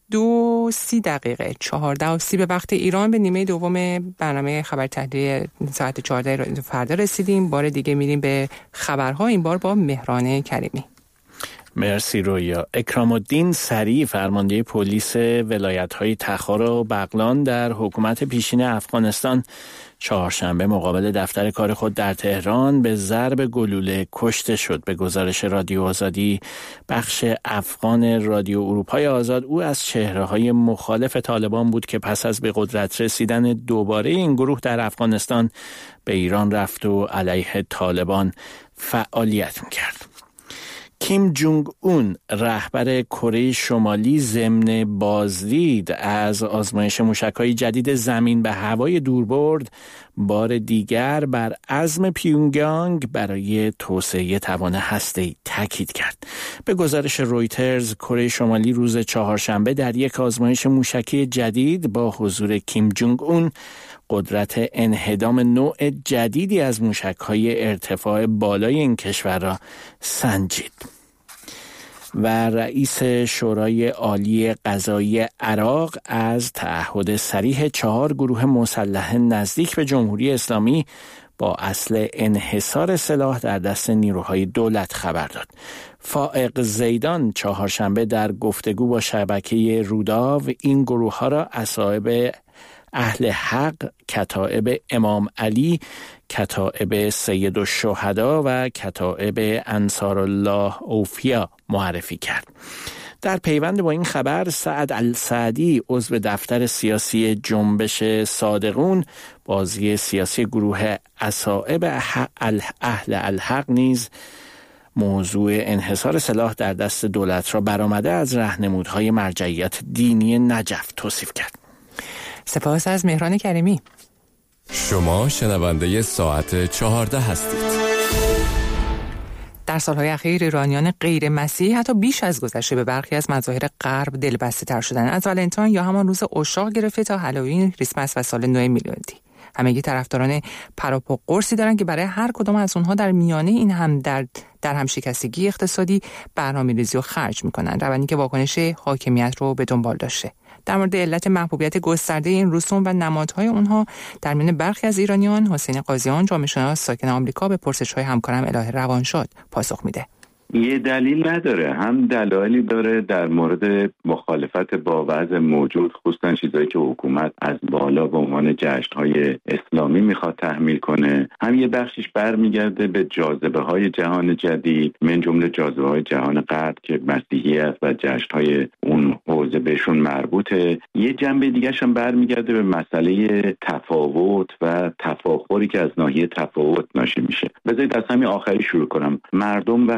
2:30 14:30 به وقت ایران به نیمه دوم برنامه خبر تحلیل ساعت 14 فردا رسیدیم. بار دیگه میریم به خبرها، این بار با مهران کریمی. مرسی رویا. اکرام الدین سریع فرمانده پلیس ولایت‌های تخار و بغلان در حکومت پیشین افغانستان چهارشنبه مقابل دفتر کار خود در تهران به ضرب گلوله کشته شد. به گزارش رادیو آزادی بخش افغان رادیو اروپای آزاد، او از چهره‌های مخالف طالبان بود که پس از به قدرت رسیدن دوباره این گروه در افغانستان به ایران رفت و علیه طالبان فعالیت می‌کرد. کیم جونگ اون رهبر کره شمالی ضمن بازدید از آزمایش موشک‌های جدید زمین به هوای دوربرد بار دیگر بر عزم پیونگیانگ برای توسعه توان هسته‌ای تاکید کرد. به گزارش رویترز کره شمالی روز چهارشنبه در یک آزمایش موشکی جدید با حضور کیم جونگ اون قدرت انهدام نوع جدیدی از موشک‌های ارتفاع بالای این کشور را سنجید. و رئیس شورای عالی قضایی عراق از تعهد صریح 4 گروه مسلح نزدیک به جمهوری اسلامی با اصل انحصار سلاح در دست نیروهای دولت خبر داد. فائق زیدان چهارشنبه در گفتگو با شبکه روداو این گروه ها را اصحاب اهل حق، کتائب امام علی، کتائب سید الشهدا و کتائب انصار الله اوفیا معرفی کرد. در پیوند با این خبر سعد السعدی عضو دفتر سیاسی جنبش صادقون، بازی سیاسی گروه اصحاب اهل الحق نیز موضوع انحصار سلاح در دست دولت را برآمده از راهنمودهای مرجعیت دینی نجف توصیف کرد. سپاس از مهران کریمی. شما شنونده ساعت 14 هستید. در سالهای اخیر ایرانیان غیر مسیحی حتی بیش از گذشته به برخی از مظاهر غرب دلبسته تر شدن، از ولنتاین یا همان روز عشاق گرفته تا هالووین، کریسمس و سال نو میلادی. همگی طرفداران پراپا قرصی دارن که برای هر کدام از اونها در میانه این هم در همشکستگی اقتصادی برنامه‌ریزی و خرج میکنن، روندی که واکنش حاکمیت رو به دنبال داشته. در مورد علت محبوبیت گسترده این رسوم و نمادهای اونها در میان برخی از ایرانیان، حسین قاضیان، جامعه شناس ساکن آمریکا، به پرسش‌های همکارم الهه روانشاد پاسخ میده. یه دلیل نداره، هم دلایلی داره در مورد مخالفت با وضع موجود، خصوصا چیزایی که حکومت از بالا به عنوان جشن‌های اسلامی میخواد تحمیل کنه، هم یه بخشش برمیگرده به جاذبه‌های جهان جدید، من جمله جاذبه‌های جهان غرب که مسیحیت و جشن‌های اون حوزه بهشون مربوطه. یه جنبه دیگه‌ش هم برمیگرده به مسئله تفاوت و تفاخری که از ناحیه تفاوت ناشی میشه. بذارید از همین آخری شروع کنم. مردم وقتی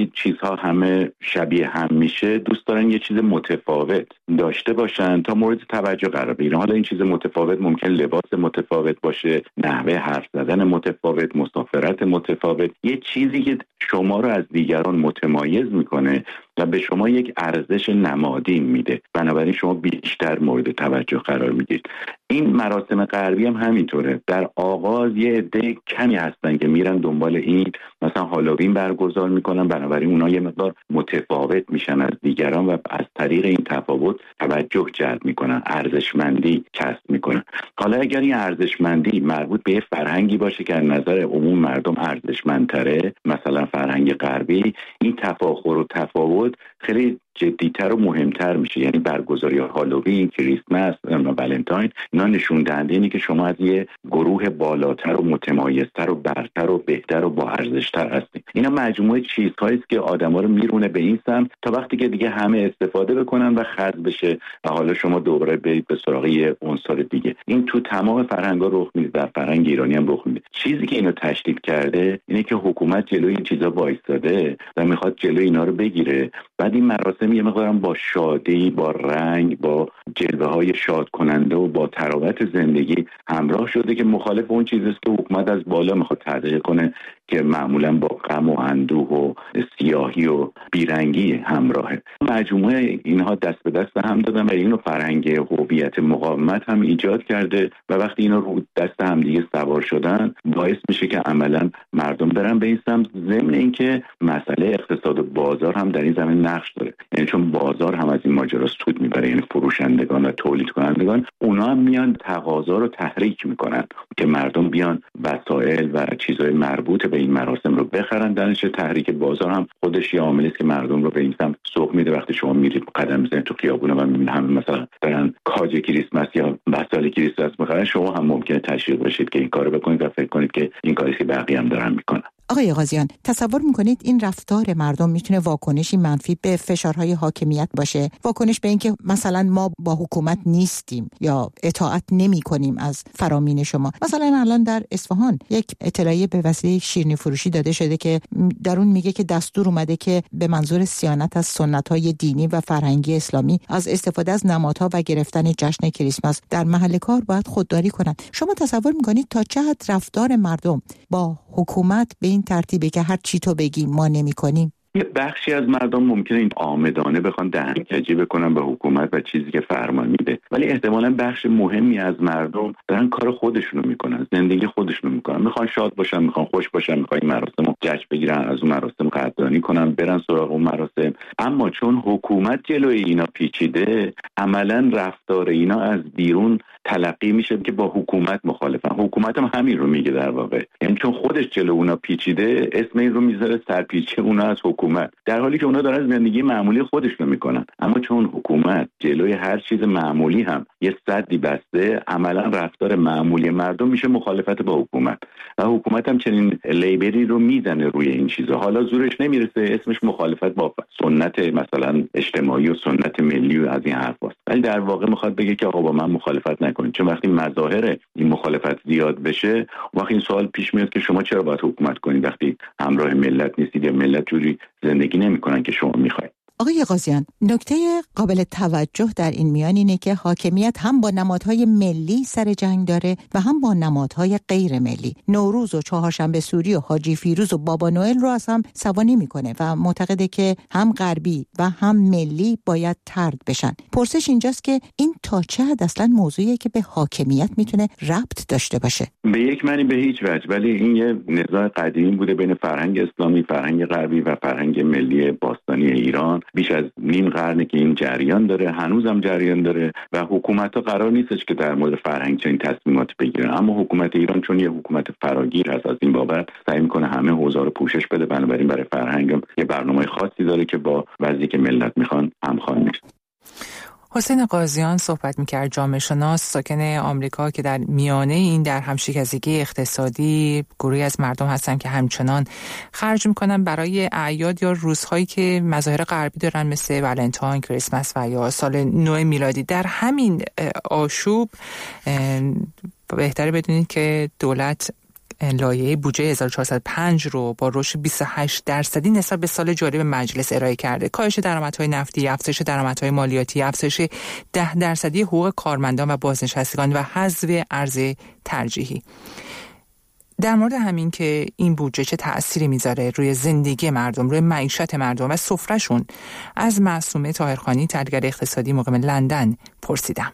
وقتی چیزها همه شبیه هم میشه دوست دارن یه چیز متفاوت داشته باشن تا مورد توجه قرار بگیرن. حالا این چیز متفاوت ممکن لباس متفاوت باشه، نحوه حرف زدن متفاوت، مسافرت متفاوت، یه چیزی که شما رو از دیگران متمایز میکنه و به شما یک ارزش نمادین میده، بنابراین شما بیشتر مورد توجه قرار میگیرید. این مراسم غربی هم همینطوره. در آغاز یه عده کمی هستن که میرن دنبال این، مثلا هالووین برگزار میکنن، بنابراین اونا یه مقدار متفاوت میشن از دیگران و از طریق این تفاوت توجه جلب میکنن، ارزشمندی کسب میکنن. حالا اگر این ارزشمندی مربوط به یه فرهنگی باشه که از نظر عموم مردم ارزشمندتره، مثلا فرهنگ غربی، این تفاخر و تفاوت خیلی جدی‌تر و مهمتر میشه. یعنی برگزاری هالووین، کریسمس و ولنتاین اینا نشون دهنده اینه که شما از یه گروه بالاتر و متمایزتر و برتر و بهتر و با ارزش‌تر هستید. اینا مجموعه چیزهایی است که آدما رو میرونه به این سمت تا وقتی که دیگه همه استفاده بکنن و خرج بشه و حالا شما دوباره برید به سراغ یه عنصر دیگه. این تو تمام فرهنگ‌ها رخ میده، در فرهنگ ایرانی هم رخ میده. چیزی که اینو تشدید کرده اینه که حکومت جلوی این چیزا وایساده و میخواد جلوی اینا رو بگیره. بعد این مراسم یه مقدارم با شادی، با رنگ، با جلوه‌های شاد کننده و با تراوت زندگی همراه شده که مخالف اون چیزیست که حکومت از بالا میخواد تدریج کنه که معمولا با غم و اندوه و سیاهی و بیرنگی همراهه. مجموعه اینها دست به دست هم دادن و اینو فرهنگ هویت مقاومت هم ایجاد کرده و وقتی اینا رو دست هم دیگه سوار شدن باعث میشه که عملا مردم برن به این سمت، ضمن اینکه مسئله اقتصاد و بازار هم در این زمین نقش داره. یعنی چون بازار هم از این ماجرا سود میبره، یعنی فروشندگان و تولید کنندگان اونا هم میان تقاضا رو تحریک میکنن که مردم بیان وسایل و چیزهای مربوط به این مراسم رو بخرن. درنش تحریک بازار هم خودش یه عاملی است که مردم رو به این سمت سوق میده. وقتی شما میرید قدم میزنید تو خیابون و میبینید همه مثلا دارن کاج کریسمس یا وسایل کریسمس میخرن، شما هم ممکنه تشویق بشید که این کارو بکنید و فکر کنید که این کاری که بقیه هم دارن میکنن. آقای غازیان، تصور میکنید این رفتار مردم میتونه واکنشی منفی به فشارهای حاکمیت باشه؟ واکنش به اینکه مثلا ما با حکومت نیستیم یا اطاعت نمیکنیم از فرامین شما. مثلا الان در اصفهان یک اطلاعیه به وسیله شیرینی فروشی داده شده که در اون میگه که دستور اومده که به منظور صیانت از سنت‌های دینی و فرهنگی اسلامی از استفاده از نمادها و گرفتن جشن کریسمس در محل کار باید خودداری کنند. شما تصور میکنید تا چه حد رفتار مردم با حکومت به این ترتیبه که هر چی تو بگی ما نمی‌کنیم؟ یه بخشی از مردم ممکنه این آمدانه بخوان دهنکجی بکنن به حکومت و چیزی که فرمان میده، ولی احتمالاً بخش مهمی از مردم دارن کار خودشونو میکنن، زندگی خودشونو میکنن، میخوان شاد باشن، میخوان خوش باشن، میخوان این مراسم رو جشن بگیرن، از اون مراسم قدردانی کنن، برن سراغ اون مراسم. اما چون حکومت جلوی اینا پیچیده، عملاً رفتار اینا از بیرون تلقی میشه که با حکومت مخالفن. حکومت هم همین رو میگه در واقع، یعنی چون خودش جلو اونا پیچیده اسم این رو میذاره سرپیچی اونا از حکومت، در حالی که اونا دارن زندگی معمولی خودشون میکنن. اما چون حکومت جلوی هر چیز معمولی هم یه سدی بسته، عملا رفتار معمولی مردم میشه مخالفت با حکومت و حکومت هم چنین لیبلی رو میزنه روی این چیزا. حالا زورش نمیرسه، اسمش مخالفت با سنت مثلا اجتماعی و سنت ملی و از این حرفاست، ولی در واقع میخواد بگه که آقا با من مخالفت نکنید. چون وقتی مظاهر این مخالفت زیاد بشه، وقتی این سوال پیش میاد که شما چرا باید حکومت کنید وقتی همراه ملت نیستید یا ملت جوری زندگی نمی‌کنن که شما می‌خواید. آقای غازیان، نکته قابل توجه در این میان اینه که حاکمیت هم با نمادهای ملی سر جنگ داره و هم با نمادهای غیر ملی. نوروز و چهارشنبه سوری و حاجی فیروز و بابا نوئل رو از هم سوانی میکنه و معتقده که هم غربی و هم ملی باید طرد بشن. پرسش اینجاست که این تا چه حد اصلا موضوعیه که به حاکمیت میتونه ربط داشته باشه؟ به یک معنی به هیچ وجه، ولی این یه نزاع قدیمی بوده بین فرهنگ اسلامی، فرهنگ غربی و فرهنگ ملی باستانی ایران. بیش از نیم قرنه که این جریان داره، هنوزم جریان داره و حکومت‌ها قرار نیستش که در مورد فرهنگ چنین تصمیماتی بگیرن. اما حکومت ایران چون یه حکومت فراگیر هست، از این بابت سعی می‌کنه همه حوزه رو پوشش بده، بنابراین برای فرهنگ یه برنامه خاصی داره که با وضعی که ملت میخوان همخوان نیست. حسین غازیان صحبت میکرد، جامعه شناس ساکن آمریکا که در میانه این در همشکستگی اقتصادی گروهی از مردم هستن که همچنان خرج میکنن برای اعیاد یا روزهایی که مظاهر غربی دارن مثل ولنتاین، کریسمس و یا سال نو میلادی. در همین آشوب بهتره بدونید که دولت لایحه بودجه 1405 رو با رشد 28% نسبت به سال جاری به مجلس ارائه کرده. کاهش درآمدهای نفتی، افزایش درآمدهای مالیاتی، افزایش 10% حقوق کارمندان و بازنشستگان و حذف ارز ترجیحی. در مورد همین که این بودجه چه تأثیری میذاره روی زندگی مردم، روی معیشت مردم و سفرهشون، از معصومه طاهرخانی، تحلیلگر اقتصادی مقیم لندن پرسیدم.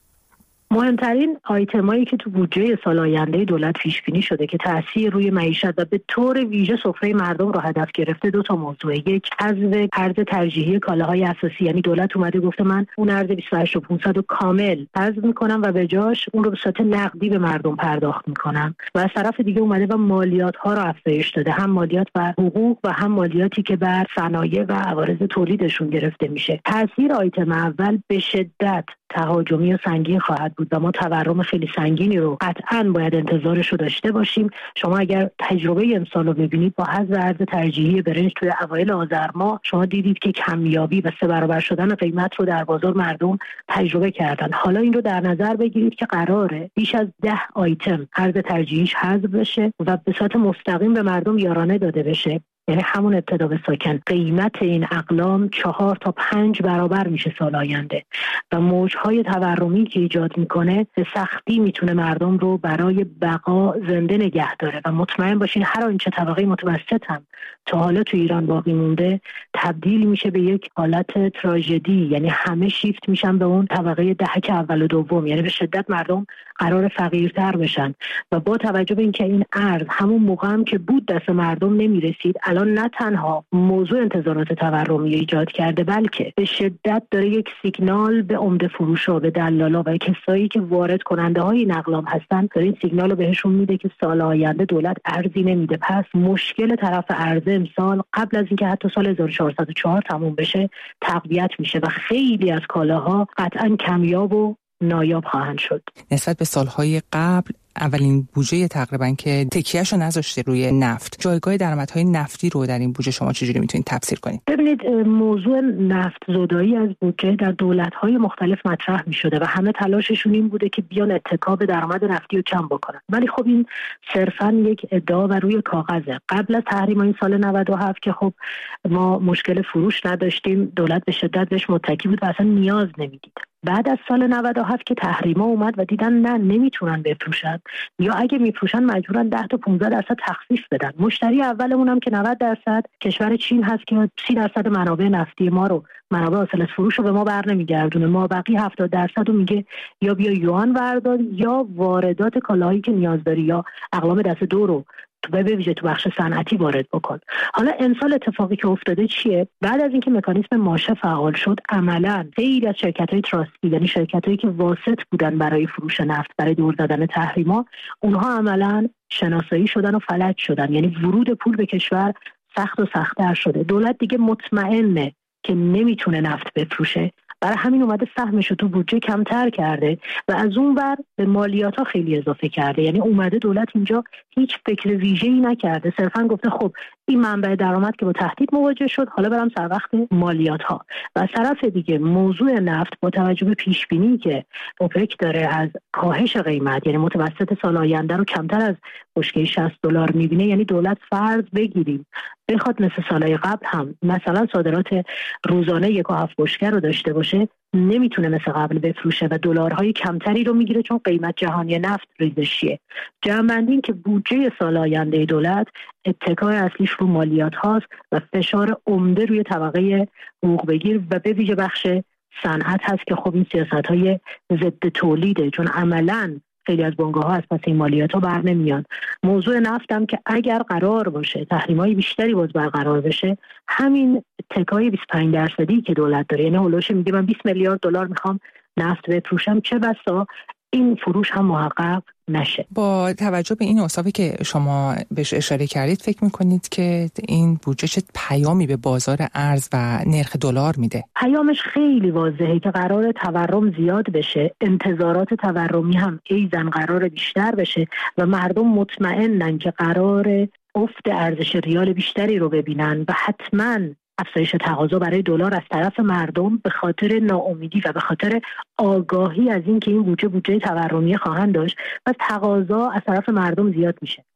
مهمترین آیتمایی که تو بودجه سال آینده دولت پیش بینی شده که تأثیر روی معیشت و به طور ویژه سفره مردم رو هدف گرفته دو تا موضوع. یک، حذف ارز ترجیحی کالاهای اساسی، یعنی دولت اومده گفته من اون ارز 28500 رو کامل حذف میکنم و به جاش اون رو به صورت نقدی به مردم پرداخت میکنم. و از طرف دیگه اومده و مالیات ها رو افزایش داده، هم مالیات بر حقوق و هم مالیاتی که بر صنایع و عوارض تولیدشون گرفته میشه. تأثیر آیتم اول به شدت تهاجمی و سنگین خواهد بود و ما تورم خیلی سنگینی رو قطعاً باید انتظارش رو داشته باشیم. شما اگر تجربه امسال رو ببینید با حذف ارز ترجیحی برنج توی اوایل آذر ماه، شما دیدید که کمیابی و 3 برابر شدن قیمت رو در بازار مردم تجربه کردن. حالا این رو در نظر بگیرید که قراره بیش از 10 آیتم ارز ترجیحیش حذف بشه و به صورت مستقیم به مردم یارانه داده بشه. یعنی همون ابتدا به ساکن قیمت این اقلام 4 تا 5 برابر میشه سال آینده و موجهای تورمی که ایجاد میکنه به سختی میتونه مردم رو برای بقا زنده نگه داره و مطمئن باشین هر آنچه طبقه متوسط هم تا حالا تو ایران باقی مونده تبدیل میشه به یک حالت تراژدی. یعنی همه شیفت میشن به اون طبقه دهک اول و دوم، یعنی به شدت مردم قرار فقیرتر بشن و با توجه به اینکه این ارز همون موقع هم که بود دست مردم نمیرسید، الان نه تنها موضوع انتظارات تورمی ایجاد کرده بلکه به شدت داره یک سیگنال به عمده فروشا، به دلالا و کسایی که وارد کننده های این اقلام هستن، داره این سیگنال رو بهشون میده که سال آینده دولت ارزی نمیده. پس مشکل طرف عرضه امسال قبل از اینکه حتی سال 1404 تموم بشه تقویت میشه و خیلی از کالاها قطعاً کمیاب و نایاب خواهند شد. نسبت به سالهای قبل اولین بودجه تقریبا که تکیهشو نذاشته روی نفت، جایگاه درآمدهای نفتی رو در این بودجه شما چجوری میتونید تفسیر کنید؟ ببینید، موضوع نفت زدایی از بودجه در دولت‌های مختلف مطرح می‌شده و همه تلاششون این بوده که بیان اتکا به درآمد نفتی رو کم بکنن. ولی خب این صرفاً یک ادعا و روی کاغذه. قبل از تحریم این سال 97 که خب ما مشکل فروش نداشتیم، دولت به شدت بهش متکی بود و اصلا نیاز نمیدید. بعد از سال 97 که تحریما اومد و دیدن نه نمیتونن بفروشن یا اگه میفروشن مجبورن 10 تا 15% تخفیف بدن. مشتری اولمون هم که 90% کشور چین هست که 30% منابع نفتی ما رو، منابع حاصل از فروش رو به ما برنمیگردونه. ما بقیه 70% رو میگه یا بیا یوان بردار یا واردات کالاهایی که نیاز داری یا اقلام دست دو رو به ویژه تو بخش صنعتی وارد بکن. حالا امسال اتفاقی که افتاده چیه؟ بعد از اینکه مکانیزم ماشه فعال شد، عملاً خیلی از شرکت‌های تراستی، یعنی شرکت‌هایی که واسط بودن برای فروش نفت، برای دور زدن تحریما، اونها عملاً شناسایی شدن و فلج شدن. یعنی ورود پول به کشور سخت و سخت‌تر شده. دولت دیگه مطمئنه که نمیتونه نفت بفروشه، برای همین اومده سهمش رو تو بودجه کمتر کرده و از اون ور به مالیات ها خیلی اضافه کرده. یعنی اومده دولت اینجا هیچ فکر ویژه‌ای نکرده، صرفا گفته خب این منبع درآمد که با تهدید مواجه شد، حالا برم سر وقت مالیات ها. و از طرف دیگه موضوع نفت با توجه به پیش بینی که اوپک داره از کاهش قیمت، یعنی متوسط سال آینده رو کمتر از بشکه $60 میبینه، یعنی دولت فرض بگیریم بخواد مثل سالهای قبل هم مثلا صادرات روزانه 1.7 بشکه رو داشته باشه، نمیتونه مثل قبل بفروشه و دلارهای کمتری رو میگیره چون قیمت جهانی نفت ریزشیه. جمع‌بندی این که بودجه سال آینده دولت اتکای اصلیش رو مالیات هاست و فشار عمده روی طبقه حقوق بگیر و به ویژه بخش صنعت هست که خب این سیاست‌های ضد تولیده، چون عملاً خیلی از بنگاه‌ها از پس این مالیات‌ها بر نمیان. موضوع نفت هم که اگر قرار باشه تحریم‌های بیشتری باز برقرار بشه، همین اتکای 25% که دولت داره، یعنی هولوش میگه من 20 میلیارد دلار میخوام نفت بفروشم، چه بسا این فروش هم محقق نشه. با توجه به این اوصافی که شما بهش اشاره کردید، فکر میکنید که این بودجه چه پیامی به بازار ارز و نرخ دلار میده؟ پیامش خیلی واضحه که قرار تورم زیاد بشه، انتظارات تورمی هم ایزن قرار بیشتر بشه و مردم مطمئنن که قرار افت ارزش ریال بیشتری رو ببینن و حتماً افزایش تقاضا برای دلار از طرف مردم به خاطر ناامیدی و به خاطر آگاهی از این که این بودجه تورمی خواهند داشت و تقاضا از طرف مردم زیاد میشه.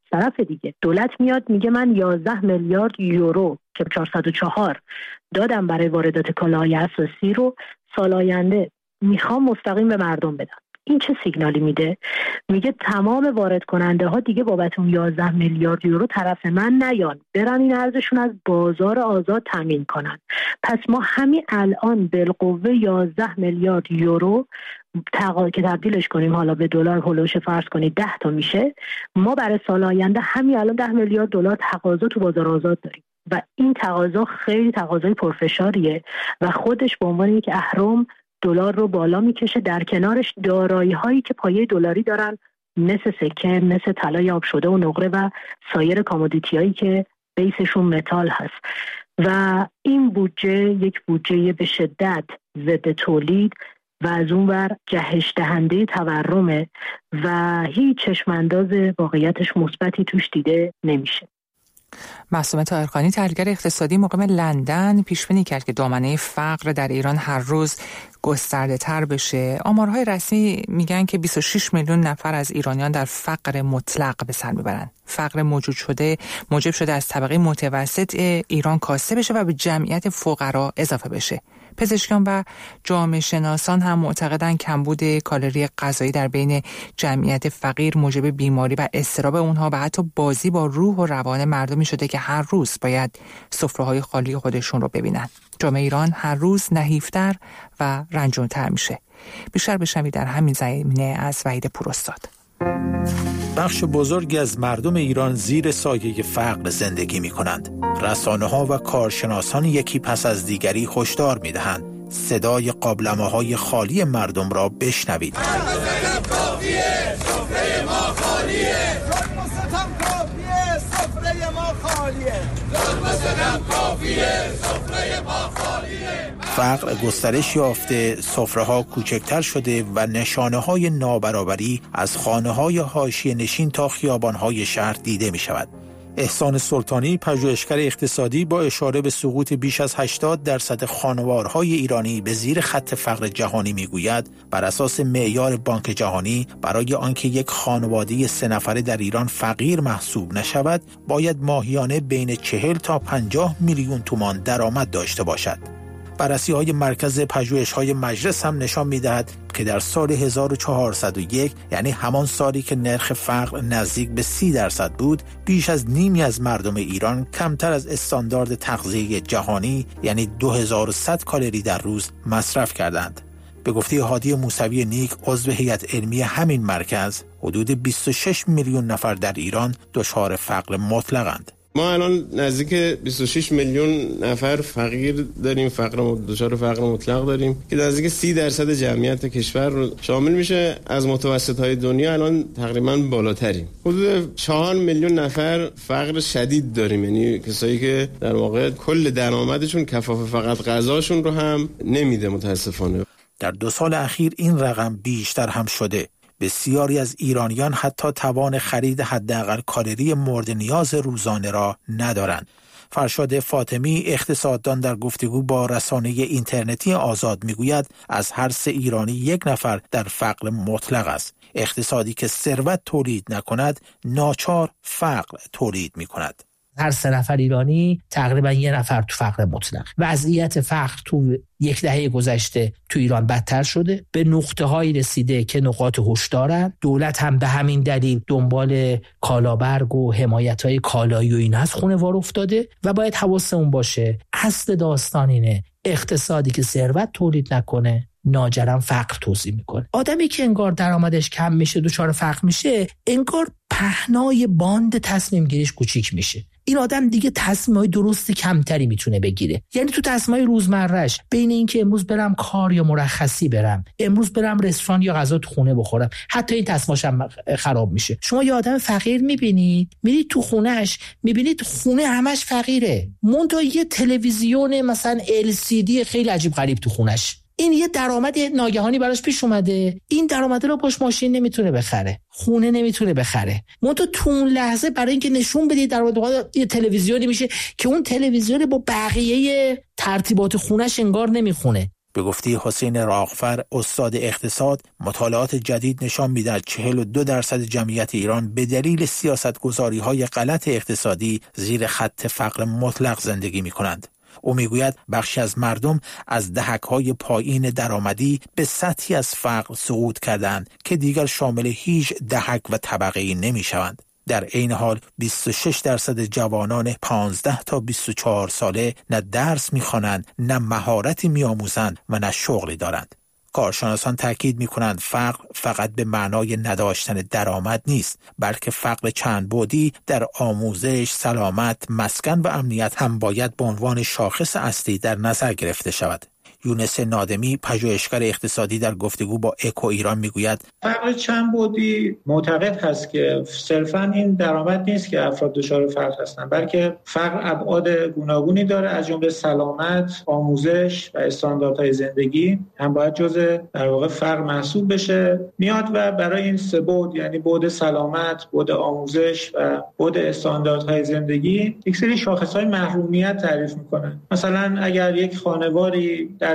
طرف دیگه دولت میاد میگه من 11 میلیارد یورو که 404 دادم برای واردات کالاهای اساسی رو سال آینده میخوام مستقیم به مردم بدم. این چه سیگنالی میده؟ میگه تمام وارد کننده ها دیگه بابت اون 11 میلیارد یورو طرف من نیان، برن این ارزشون از بازار آزاد تامین کنن. پس ما همین الان بالقوه 11 میلیارد یورو که تبدیلش کنیم حالا به دلار هولوش فرض کنید 10 تا میشه، ما برای سال آینده همین الان 10 میلیارد دلار تقاضا تو بازار آزاد داریم و این تقاضا خیلی تقاضای پرفشاریه و خودش به عنوان یک اهرم دلار رو بالا میکشه. در کنارش دارایی هایی که پایه دلاری دارن مثل سکه، مثل طلای آب شده و نقره و سایر کامودیتی هایی که بیسشون متال هست و این بودجه یک بودجه به شدت ضد تولید و از اون ور جهش دهنده تورمه و هیچ چشمانداز واقعیتش مثبتی توش دیده نمیشه. معصومه طاهرخانی، تحلیلگر اقتصادی مقیم لندن، پیش بینی کرد که دامنه فقر در ایران هر روز گسترده تر بشه. آمارهای رسمی میگن که 26 میلیون نفر از ایرانیان در فقر مطلق به سر میبرن. فقر موجب شده از طبقه متوسط ایران کاسته بشه و به جمعیت فقرا اضافه بشه. پزشکان و جامعه شناسان هم معتقدن کمبود کالری غذایی در بین جمعیت فقیر موجب بیماری و اضطراب اونها و حتی بازی با روح و روان مردمی شده که هر روز باید سفره‌های خالی خودشون رو ببینن. جامعه ایران هر روز نحیفتر و رنجونتر میشه. بیشتر بشنوید در همین زمینه از وحید پوراستاد. بخش بزرگی از مردم ایران زیر سایه فقر زندگی می کنند. رسانه‌ها و کارشناسان یکی پس از دیگری هشدار می دهند صدای قابلمه‌های خالی مردم را بشنوید. فقر گسترش یافته، سفره‌ها کوچکتر شده و نشانه‌های نابرابری از خانه‌های حاشیه نشین تا خیابان‌های شهر دیده می‌شود. احسان سلطانی، پژوهشگر اقتصادی، با اشاره به سقوط بیش از 80% خانوارهای ایرانی به زیر خط فقر جهانی میگوید بر اساس معیار بانک جهانی برای آنکه یک خانواده 3 نفره در ایران فقیر محسوب نشود باید ماهیانه بین 40 تا 50 میلیون تومان درآمد داشته باشد. بررسی‌های مرکز پژوهش‌های مجلس هم نشان می‌دهد که در سال 1401 یعنی همان سالی که نرخ فقر نزدیک به 30% بود، بیش از نیمی از مردم ایران کمتر از استاندارد تغذیه جهانی یعنی 2100 کالری در روز مصرف کردند. به گفته هادی موسوی نیک، عضو هیئت علمی همین مرکز، حدود 26 میلیون نفر در ایران دچار فقر مطلق‌اند. ما الان نزدیک 26 میلیون نفر فقیر داریم، دچار فقر مطلق داریم که نزدیک 30% جمعیت کشور رو شامل میشه. از متوسط‌های دنیا الان تقریبا بالاتریم. حدود 4 میلیون نفر فقر شدید داریم، یعنی کسایی که در واقع کل درآمدشون کفاف فقط غذاشون رو هم نمیده متاسفانه. در 2 سال اخیر این رقم بیشتر هم شده. بسیاری از ایرانیان حتی توان خرید حداقل کالری مورد نیاز روزانه را ندارند. فرشاد فاطمی، اقتصاددان، در گفتگو با رسانه اینترنتی آزاد میگوید از هر 3 ایرانی 1 نفر در فقر مطلق است. اقتصادی که ثروت تولید نکند ناچار فقر تولید میکند. هر 3 نفر ایرانی تقریبا 1 نفر تو فقر مطلق. وضعیت فقر تو 1 دهه گذشته تو ایران بدتر شده، به نقطه‌هایی رسیده که نقاط هشدارن. دولت هم به همین دلیل دنبال کالابرگ و حمایت‌های کالایی و این از خونه‌وار افتاده و باید حواسمون باشه اصل داستان اینه اقتصادی که ثروت تولید نکنه ناجرم فقر توزیع میکنه. آدمی که انگار درآمدش کم میشه دچار فقر میشه، انگار پهنای باند تصمیم گیریش کوچیک میشه. این آدم دیگه تصمیمای درست کمتری میتونه بگیره. یعنی تو تصمیمای روزمرهش بین اینکه امروز برم کار یا مرخصی برم، امروز برم رستوران یا غذا تو خونه بخورم، حتی این تصمیماش هم خراب میشه. شما یه آدم فقیر میبینید، میرید تو خونهش، میبینید خونه همش فقیره، منتها یه تلویزیون مثلا LCD خیلی عجیب غریب تو خونش. این یه درآمد ناگهانی براش پیش اومده، این درآمد رو باش ماشین نمیتونه بخره، خونه نمیتونه بخره. منتها تو اون لحظه برای اینکه نشون بدید در واقع یه تلویزیونی میشه که اون تلویزیون با بقیه ترتیبات خونش انگار نمیخونه. به گفته حسین راغفر استاد اقتصاد، مطالعات جدید نشان می‌دهد 42% جمعیت ایران به دلیل سیاست‌گذاری‌های غلط اقتصادی زیر خط فقر مطلق زندگی می‌کنند. او میگوید بخشی از مردم از دهک‌های پایین درآمدی به سطحی از فقر صعود کردند که دیگر شامل هیچ دهک و طبقه‌ای نمی‌شوند. در عین حال 26% جوانان 15 تا 24 ساله نه درس می‌خوانند، نه مهارتی می‌آموزند و نه شغلی دارند. کارشناسان تاکید می‌کنند فقر فقط به معنای نداشتن درآمد نیست، بلکه فقر چند بعدی در آموزش، سلامت، مسکن و امنیت هم باید به عنوان شاخص اصلی در نظر گرفته شود. یونس نادمی پژوهشگر اقتصادی در گفتگو با اکو ایران میگوید فقر چند بعدی معتقد هست که صرفاً این درآمد نیست که افراد دچار فقر هستند، بلکه فقر ابعاد گوناگونی داره، از جمله سلامت، آموزش و استانداردهای زندگی هم باید جزء در واقع فقر محسوب بشه. میاد و برای این سه بعد، یعنی بعد سلامت، بعد آموزش و بعد استانداردهای زندگی، یک سری شاخص‌های محرومیت تعریف میکنه. مثلا اگر یک خانواری در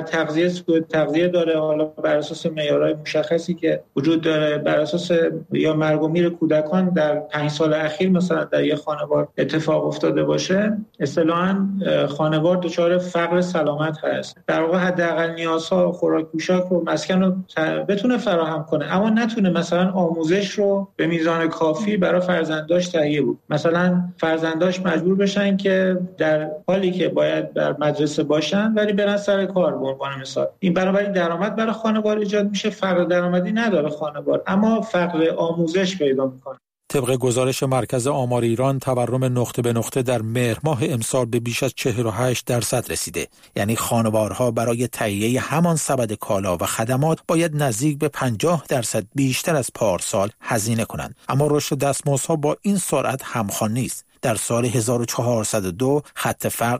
تغذیه داره، حالا بر اساس معیارهای مشخصی که وجود داره، بر اساس یا مرگ و میر کودکان در 5 سال اخیر مثلا در یک خانوار اتفاق افتاده باشه، اصطلاحاً خانوار دچار فقر سلامت هست. در واقع حداقل نیازها، خوراک، پوشاک و مسکن رو بتونه فراهم کنه، اما نتونه مثلا آموزش رو به میزان کافی برای فرزنداش تهیه بود. مثلا فرزنداش مجبور بشن که در حالی که باید در مدرسه باشن ولی برن سر کار. به عنوان مثال این بنابراین درآمد برای خانوار ایجاد میشه، فقر درآمدی نداره خانوار، اما فقر آموزش پیدا میکنه. طبق گزارش مرکز آمار ایران، تورم نقطه به نقطه در مهر ماه امسال به بیش از 48% رسیده. یعنی خانوارها برای تهیه همان سبد کالا و خدمات باید نزدیک به 50% بیشتر از پارسال هزینه کنند. اما رشد دستمزدها با این سرعت همخوان نیست. در سال 1402 خط فقر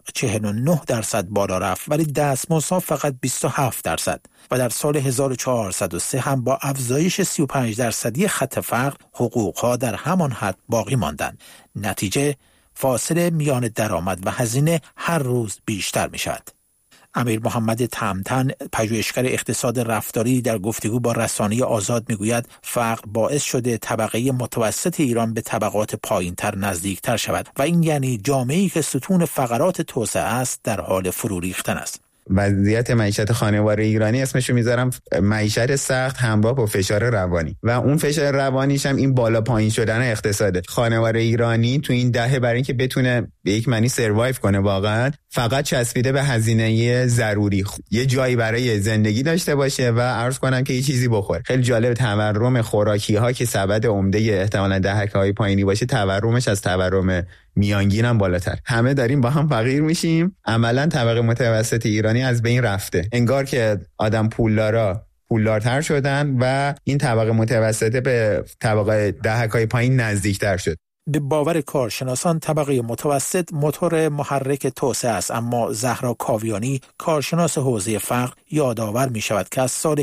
49% بالا رفت، ولی دستمزدها فقط 27%. و در سال 1403 هم با افزایش 35% خط فقر حقوقها در همان حد باقی ماندند. نتیجه فاصله میان درآمد و هزینه هر روز بیشتر می شود. امیر محمد تمتن پژوهشگر اقتصاد رفتاری در گفتگو با رسانه آزاد میگوید فقر باعث شده طبقه متوسط ایران به طبقات پایین‌تر نزدیکتر شود و این یعنی جامعه‌ای که ستون فقرات توسعه است در حال فرو ریختن است. وضعیت معیشت خانوار ایرانی اسمشو میذارم معیشت سخت همراه با فشار روانی و اون فشار روانیش هم این بالا پایین شدن اقتصاده. خانوار ایرانی تو این دهه برای اینکه بتونه به یک معنی سروایو کنه واقعا فقط چسبیده به هزینه ضروری، یه جایی برای زندگی داشته باشه و عرض کنم که یه چیزی بخوره. خیلی جالب تورم خوراکی ها که سبد عمده احتمالاً دهک‌های پایینی باشه، تورمش از تورم میانگین هم بالاتر. همه داریم با هم فقیر میشیم. عملاً طبقه متوسط ایرانی از بین رفته. انگار که آدم پولدارتر شدن و این طبقه متوسطه به طبقه دهک‌های پایین نزدیکتر شد. به باور کارشناسان طبقه متوسط موتور محرک توسعه است، اما زهرا کاویانی کارشناس حوزه فقر یادآور می شود که از سال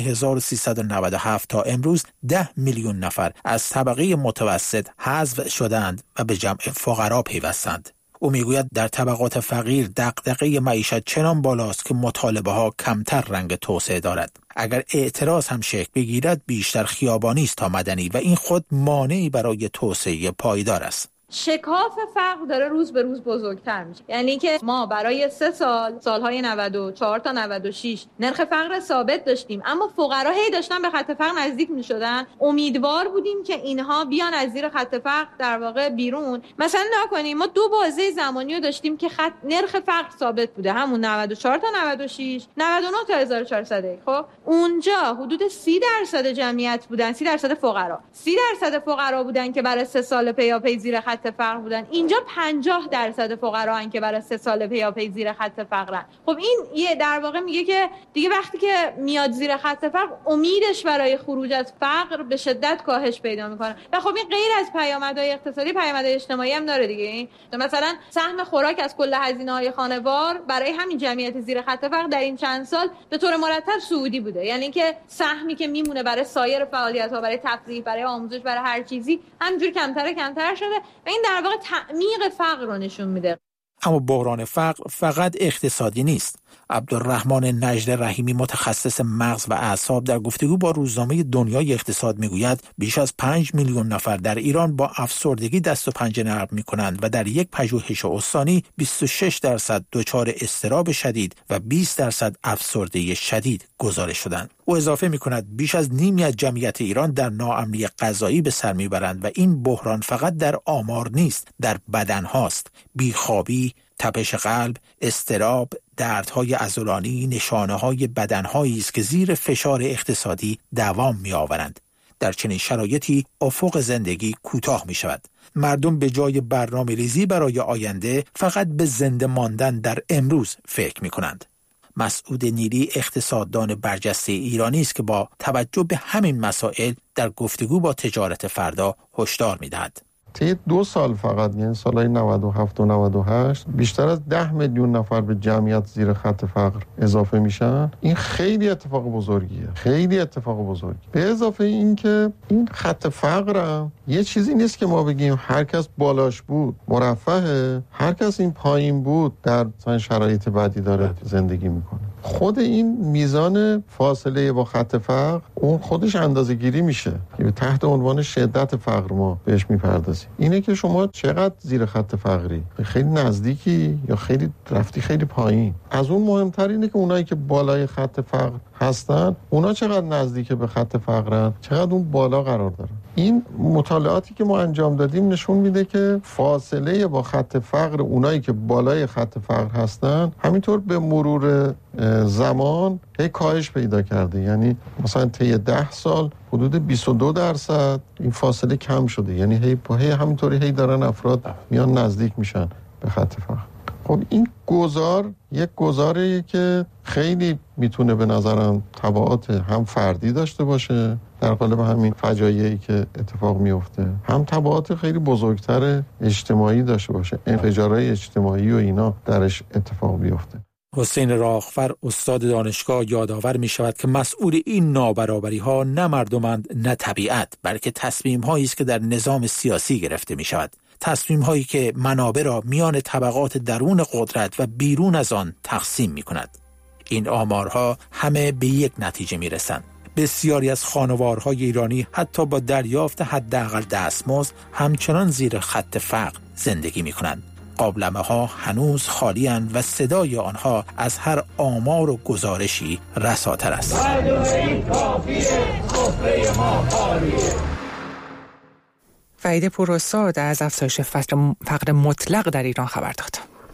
1397 تا امروز 10 میلیون نفر از طبقه متوسط حذف شدند و به جمع فقرا پیوستند. او میگوید در طبقات فقیر دغدغه معیشت چنان بالاست که مطالبه ها کمتر رنگ توسعه دارد. اگر اعتراض هم شکل بگیرد بیشتر خیابانی است تا مدنی و این خود مانعی برای توسعه پایدار است. شکاف فقر داره روز به روز بزرگتر میشه. یعنی که ما برای 3 سالهای 94 تا 96 نرخ فقر ثابت داشتیم، اما فقرا هی داشتن به خط فقر نزدیک میشدن. امیدوار بودیم که اینها بیان از زیر خط فقر در واقع بیرون. مثلا نکنیم ما 2 بازه زمانی رو داشتیم که نرخ فقر ثابت بوده، همون 94 تا 96، 99 تا 1400. خب اونجا حدود 30% جمعیت بودن، 30% فقرا، 30% فقرا بودن که برای 3 سال پیاپی زیر خط فقر بودن. اینجا 50% فقرا هستن که برای 3 سال پیاپی زیر خط فقرن. خب این یه در واقع میگه که دیگه وقتی که میاد زیر خط فقر امیدش برای خروج از فقر به شدت کاهش پیدا میکنه. و خب این غیر از پیامدهای اقتصادی، پیامدهای اجتماعی هم داره دیگه. مثلا سهم خوراک از کل هزینه‌های خانوار برای همین جمعیت زیر خط فقر در این چند سال به طور مرتب صعودی بوده. یعنی که سهمی که میمونه برای سایر فعالیت‌ها، برای تفریح، برای آموزش، برای هر چیزی همینجوری کمتر شده. این در واقع تعمیق فقر رو نشون میده. اما بحران فقر فقط اقتصادی نیست. عبدالرحمن نجد رحیمی متخصص مغز و اعصاب در گفتگو با روزنامه دنیای اقتصاد میگوید بیش از 5 میلیون نفر در ایران با افسردگی دست و پنجه نرم میکنند و در یک پژوهش استانی 26% دچار اضطراب شدید و 20% افسردگی شدید گزارش شدند. او اضافه میکند بیش از نیمی از جمعیت ایران در ناامنی غذایی به سر میبرند و این بحران فقط در آمار نیست، در بدن هاست. بیخوابی، تپش قلب، اضطراب، دردهای عضلانی نشانه‌های بدنهایی است که زیر فشار اقتصادی دوام می‌آورند. در چنین شرایطی افق زندگی کوتاه می‌شود. مردم به جای برنامه‌ریزی برای آینده فقط به زنده ماندن در امروز فکر می‌کنند. مسعود نیلی اقتصاددان برجسته ایرانی است که با توجه به همین مسائل در گفتگو با تجارت فردا هشدار می‌دهد. طی 2 سال فقط، یعنی سالهای 97 و 98 بیشتر از 10 میلیون نفر به جمعیت زیر خط فقر اضافه میشن. این خیلی اتفاق بزرگیه، خیلی اتفاق بزرگی. به اضافه این که این خط فقر یه چیزی نیست که ما بگیم هر کس بالاش بود مرفهه، هر کس این پایین بود در شرایط بدی داره زندگی میکنه. خود این میزان فاصله با خط فقر اون خودش اندازه‌گیری میشه که تحت عنوان شدت فقر ما بهش میپردازیم. اینه که شما چقدر زیر خط فقری، خیلی نزدیکی یا خیلی رفتی خیلی پایین. از اون مهمتر اینه که اونایی که بالای خط فقر هستن اونا چقدر نزدیک به خط فقرن، چقدر اون بالا قرار دارن. این مطالعاتی که ما انجام دادیم نشون میده که فاصله با خط فقر اونایی که بالای خط فقر هستن همینطور به مرور زمان هی کاهش پیدا کرده. یعنی مثلا طی 10 سال حدود 22% این فاصله کم شده. یعنی هی همینطوری هی دارن افراد میان نزدیک میشن به خط فقر. خب این یک گزاریه که خیلی میتونه به نظرم تبعات هم فردی داشته باشه در قالب همین فجایعی که اتفاق میفته، هم تبعات خیلی بزرگتر اجتماعی داشته باشه، انفجارهای اجتماعی و اینا درش اتفاق بیفته. حسین راغفر استاد دانشگاه یادآور می شود که مسئول این نابرابری ها نه مردمند نه طبیعت، بلکه تصمیم هایی است که در نظام سیاسی گرفته می شود. تصمیم هایی که منابع را میان طبقات درون قدرت و بیرون از آن تقسیم می کند. این آمارها همه به یک نتیجه می رسند. بسیاری از خانوارهای ایرانی حتی با دریافت حداقل دستمزد همچنان زیر خط فقر زندگی می کنند. قابلمه ها هنوز خالی اند و صدای آنها از هر آمار و گزارشی رساتر است. وحید پوراستاد از افزایش فقر مطلق در ایران خبر داد.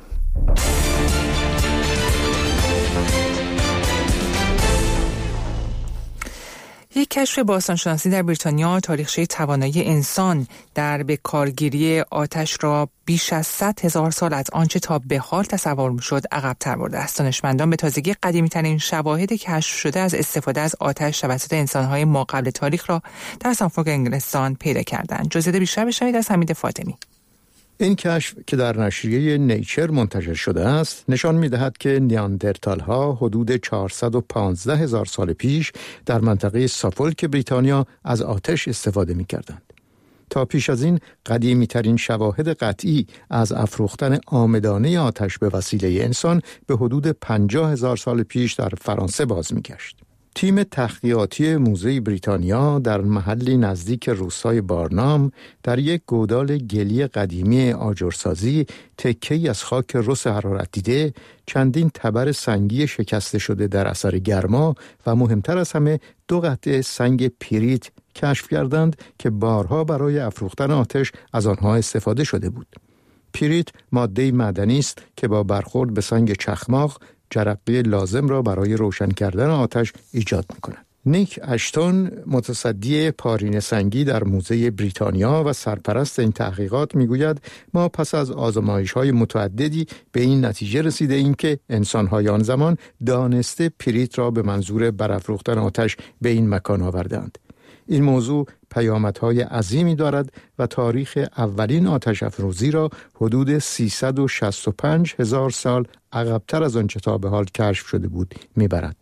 یک کشف باستانشناسی در بریتانیا تاریخچه توانایی انسان در به کارگیری آتش را بیش از 100,000 سال از آنچه تا به حال تصور می‌شد عقب‌تر برده است. دانشمندان به تازگی قدیمی‌ترین شواهد کشف شده از استفاده از آتش توسط انسان‌های ماقبل تاریخ را در سافولک انگلستان پیدا کردند. جزئیات بیشتر بشنوید از حمید فاطمی. این کشف که در نشریه نیچر منتشر شده است نشان می‌دهد که نیاندرتال‌ها حدود 415,000 سال پیش در منطقه سافولک بریتانیا از آتش استفاده می‌کردند. تا پیش از این قدیمی‌ترین شواهد قطعی از افروختن عامدانه آتش به وسیله انسان به حدود 50,000 سال پیش در فرانسه باز می‌گشت. تیم تحقیقاتی موزه بریتانیا در محلی نزدیک روستای بارنام در یک گودال گلی قدیمی آجرسازی تکه‌ای از خاک رس حرارت دیده، چندین تبر سنگی شکسته شده در اثر گرما و مهمتر از همه 2 قطعه سنگ پیریت کشف کردند که بارها برای افروختن آتش از آنها استفاده شده بود. پیریت ماده معدنی است که با برخورد به سنگ چخماق جرقه لازم را برای روشن کردن آتش ایجاد می‌کند. نیک اشتون متصدی پارینه سنگی در موزه بریتانیا و سرپرست این تحقیقات میگوید ما پس از آزمایش‌های متعددی به این نتیجه رسیده ایم که انسان‌های آن زمان دانسته پیریت را به منظور برافروختن آتش به این مکان آوردند. این موضوع پیامدهای عظیمی دارد و تاریخ اولین آتش افروزی را حدود 365,000 سال عقب‌تر از آنچه تا به حال کشف شده بود میبرد.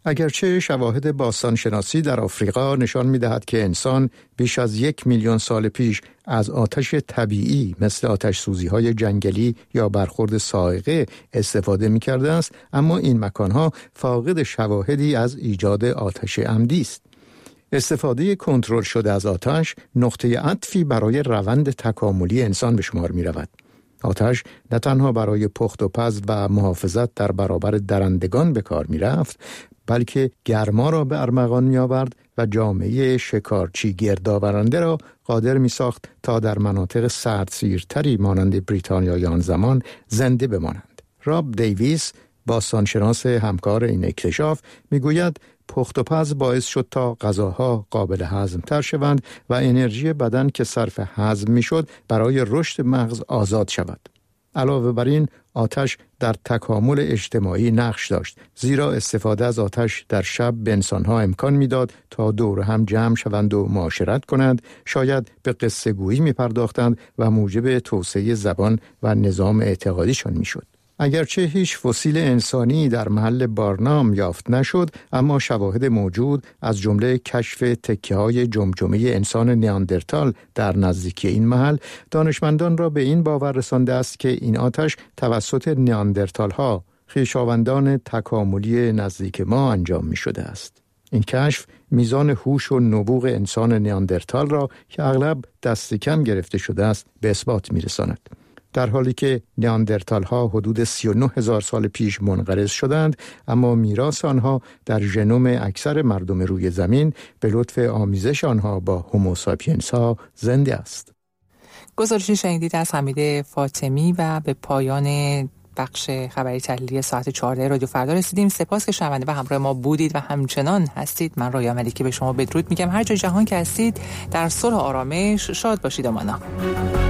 اگرچه شواهد باستانشناسی در آفریقا نشان می‌دهد که انسان بیش از 1 میلیون سال پیش از آتش طبیعی مثل آتش سوزی‌های جنگلی یا برخورد صاعقه استفاده می‌کرده است، اما این مکان‌ها فاقد شواهدی از ایجاد آتش عمدی است. استفاده کنترل شده از آتش نقطه عطفی برای روند تکاملی انسان به شمار می‌رود. آتش نه تنها برای پخت و پز و محافظت در برابر درندگان به کار می‌رفت، بلکه گرما را به ارمغان می‌آورد و جامعه شکارچی گردآورنده را قادر می‌ساخت تا در مناطق سردسیرتری مانند بریتانیای آن زمان زنده بمانند. راب دیویس، باستانشناس همکار این اکتشاف، می‌گوید پخت و پز باعث شد تا غذاها قابل هضم‌تر شوند و انرژی بدن که صرف هضم می‌شد برای رشد مغز آزاد شود. علاوه بر این، آتش در تکامل اجتماعی نقش داشت، زیرا استفاده از آتش در شب به انسان‌ها امکان می‌داد تا دور هم جمع شوند و معاشرت کنند، شاید به قصه گویی می‌پرداختند و موجب توسعه زبان و نظام اعتقادیشان می‌شد. اگرچه هیچ فسیل انسانی در محل بارنام یافت نشد، اما شواهد موجود از جمله کشف تکه‌های جمجمه انسان نیاندرتال در نزدیکی این محل دانشمندان را به این باور رسانده است که این آتش توسط نیاندرتال‌ها، خویشاوندان تکاملی نزدیک ما انجام می شده است. این کشف میزان هوش و نبوغ انسان نیاندرتال را که اغلب دست کم گرفته شده است به اثبات می رساند. در حالی که نیاندرتال ها حدود 39,000 سال پیش منقرض شدند، اما میراث آنها در ژنوم اکثر مردم روی زمین به لطف آمیزش آنها با هوموساپینس ها زنده است. گزارشی شنیدید از حمید فاطمی و به پایان بخش خبری تحلیلی ساعت 14 رادیو فردا رسیدیم. سپاس که شنونده و همراه ما بودید و همچنان هستید. من رویا ملکی به شما بدرود میگم. هر جای جهان که هستید در صلح و آرامش شاد باشید. امانا.